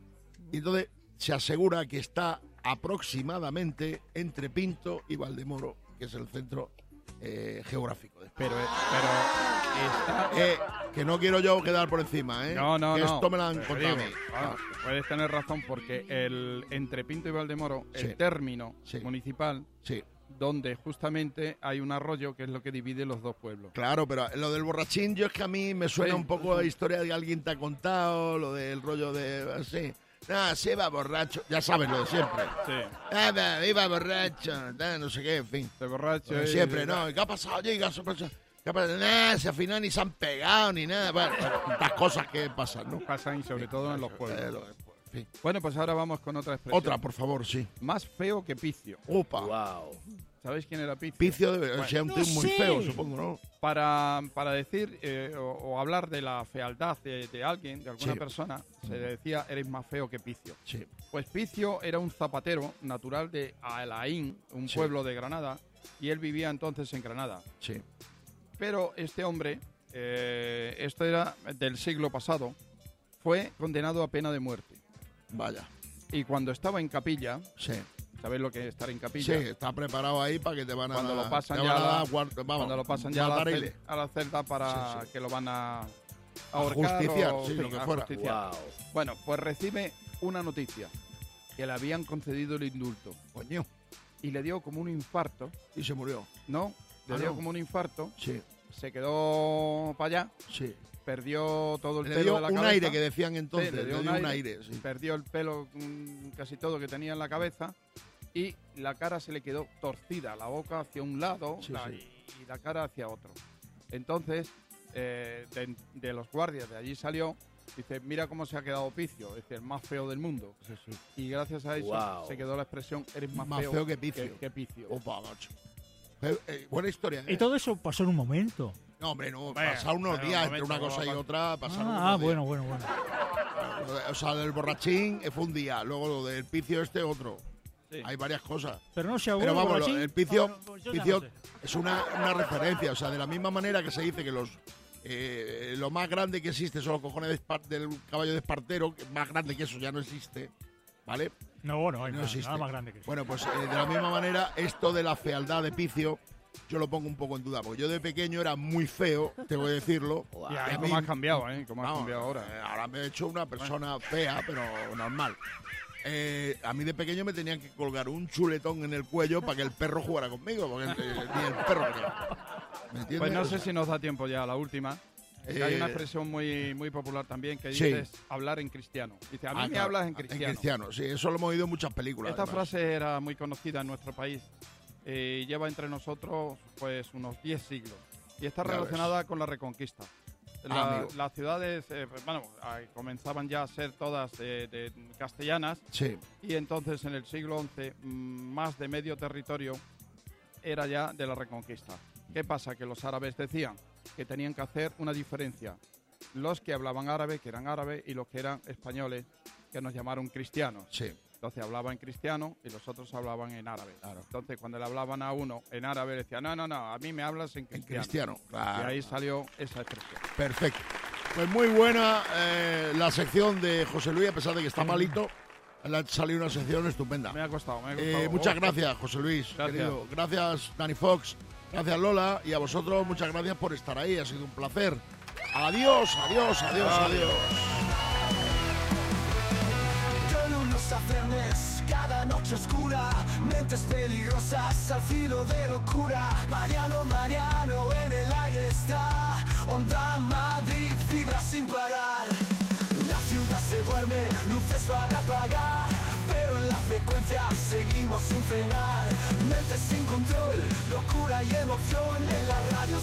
Y entonces se asegura que está aproximadamente entre Pinto y Valdemoro, que es el centro eh, geográfico de España. Pero, pero está... Eh, que no quiero yo quedar por encima, ¿eh? No, no, que no. esto me lo han Pero contado digo, a mí. ah, puedes tener razón porque el entre Pinto y Valdemoro, Sí. el término Sí. municipal, Sí. donde justamente hay un arroyo que es lo que divide los dos pueblos. Claro, pero lo del borrachín, yo es que a mí me suena Sí. un poco a historia de que alguien te ha contado, lo del rollo de así. Ah, se va borracho, ya sabes lo de siempre. Sí. Ah, va, iba borracho, ah, no sé qué, en fin. De borracho. Lo de y- siempre, ¿no? ¿Y qué ha pasado allí? ¿Qué ha pasado? ¿Qué ha pasado? Nada, si al final ni se han pegado ni nada. Bueno, estas cosas que pasan, ¿no? Pasan y sobre todo en los pueblos. Eh, lo- en fin. Bueno, pues ahora vamos con otra expresión. Otra, por favor, sí. Más feo que Picio. Opa. Wow. ¿Sabéis quién era Picio? Picio debe Bueno, ser un no tío muy sé. feo, supongo, ¿no? Para, para decir eh, o, o hablar de la fealdad de, de alguien, de alguna Sí. persona, se le decía eres más feo que Picio. Sí. Pues Picio era un zapatero natural de Alaín, un Sí. pueblo de Granada, y él vivía entonces en Granada. Sí. Pero este hombre, eh, esto era del siglo pasado, fue condenado a pena de muerte. Vaya. Y cuando estaba en capilla, Sí. ¿sabéis lo que es estar en Sí, capilla? está preparado ahí para que te van a Cuando lo pasan te ya van a a la- dar guard- vamos, Cuando lo pasan ya a la, guardariles. cel- a la celda para Sí, sí. que lo van a A ahorcar justiciar, o, sí, en lo que a fuera. justiciar. Wow. Bueno, pues recibe una noticia, que le habían concedido el indulto. Coño. Y le dio como un infarto, Y se murió. ¿no? Le Ah, dio no. como un infarto, Sí, se quedó para allá, sí. perdió todo el Le pelo dio de la un cabeza. aire que decían entonces. Sí, le dio un aire, sí. Perdió el pelo, mm, casi todo que tenía en la cabeza, y la cara se le quedó torcida, la boca hacia un lado Sí, la- sí. y la cara hacia otro. Entonces, eh, de, de los guardias de allí salió, dice, mira cómo se ha quedado Picio, es decir, el más feo del mundo. Sí, sí. Y gracias a eso Wow. se quedó la expresión, eres más, Más feo que Picio. Que, que Picio. Opa, macho. Eh, eh, buena historia, ¿eh? Y todo eso pasó en un momento. No, hombre, no. Bueno, Pasar unos pero días un entre una momento, cosa y va- otra. Pasaron Ah, unos días. bueno, bueno, bueno. O sea, del borrachín eh, fue un día. Luego lo del picio este, otro. Sí. Hay varias cosas. Pero no se ahogó Pero el vamos, lo- borrachín. el picio, No, no, yo ya picio no sé. es una, una referencia. O sea, de la misma manera que se dice que los eh, lo más grande que existe son los cojones de espar- del caballo de Espartero, que más grande que eso ya no existe. ¿Vale? No, bueno, hay No nada, existe. nada más grande que eso. Bueno, pues eh, de la misma manera, esto de la fealdad de Picio, yo lo pongo un poco en duda, porque yo de pequeño era muy feo, tengo que decirlo. Y Y a ahí mí- cómo has cambiado, ¿eh? Cómo has Vamos, cambiado ahora. eh, ahora me he hecho una persona fea, pero normal. Eh, a mí de pequeño me tenían que colgar un chuletón en el cuello para que el perro jugara conmigo, porque eh, ni el perro quería. ¿Me entiendes? Pues no sé si nos da tiempo ya a la última. Es que hay una Eh, expresión muy, muy popular también que sí. dice es hablar en cristiano. Dice, a mí Ah, me claro, hablas en cristiano. En cristiano, sí, eso lo hemos oído en muchas películas. Esta además. frase era muy conocida en nuestro país eh, y lleva entre nosotros pues unos diez siglos. Y está Ya relacionada con la Reconquista. Ah, La- amigo. las ciudades, eh, bueno, ah, comenzaban ya a ser todas de, de castellanas Sí, y entonces en el siglo once mm, más de medio territorio era ya de la Reconquista. ¿Qué pasa? Que los árabes decían que tenían que hacer una diferencia. Los que hablaban árabe, que eran árabes, y los que eran españoles, que nos llamaron cristianos. sí. Entonces hablaban cristiano y los otros hablaban en árabe. Claro. Entonces cuando le hablaban a uno en árabe, le decían, no, no, no, a mí me hablas en En cristiano. cristiano, claro. Y ahí salió esa expresión. Perfecto. Pues muy buena eh, la sección de José Luis, a pesar de que está malito. Le ha salido una sección estupenda. Me ha costado, me ha Eh, costado. muchas Oh, gracias, José Luis. Gracias. Querido. Gracias, Dani Fox. Gracias, Lola. Y a vosotros, muchas gracias por estar ahí. Ha sido un placer. Adiós, adiós, adiós, adiós. De lunes a viernes, cada noche noche oscura, mentes peligrosas al filo de locura. Mariano, Mariano, en el aire está. Onda Madrid, vibra sin parar. La ciudad se duerme, luces para apagar, pero en la frecuencia seguimos sin frenar. Mentes sin control, locura y emoción. En la radio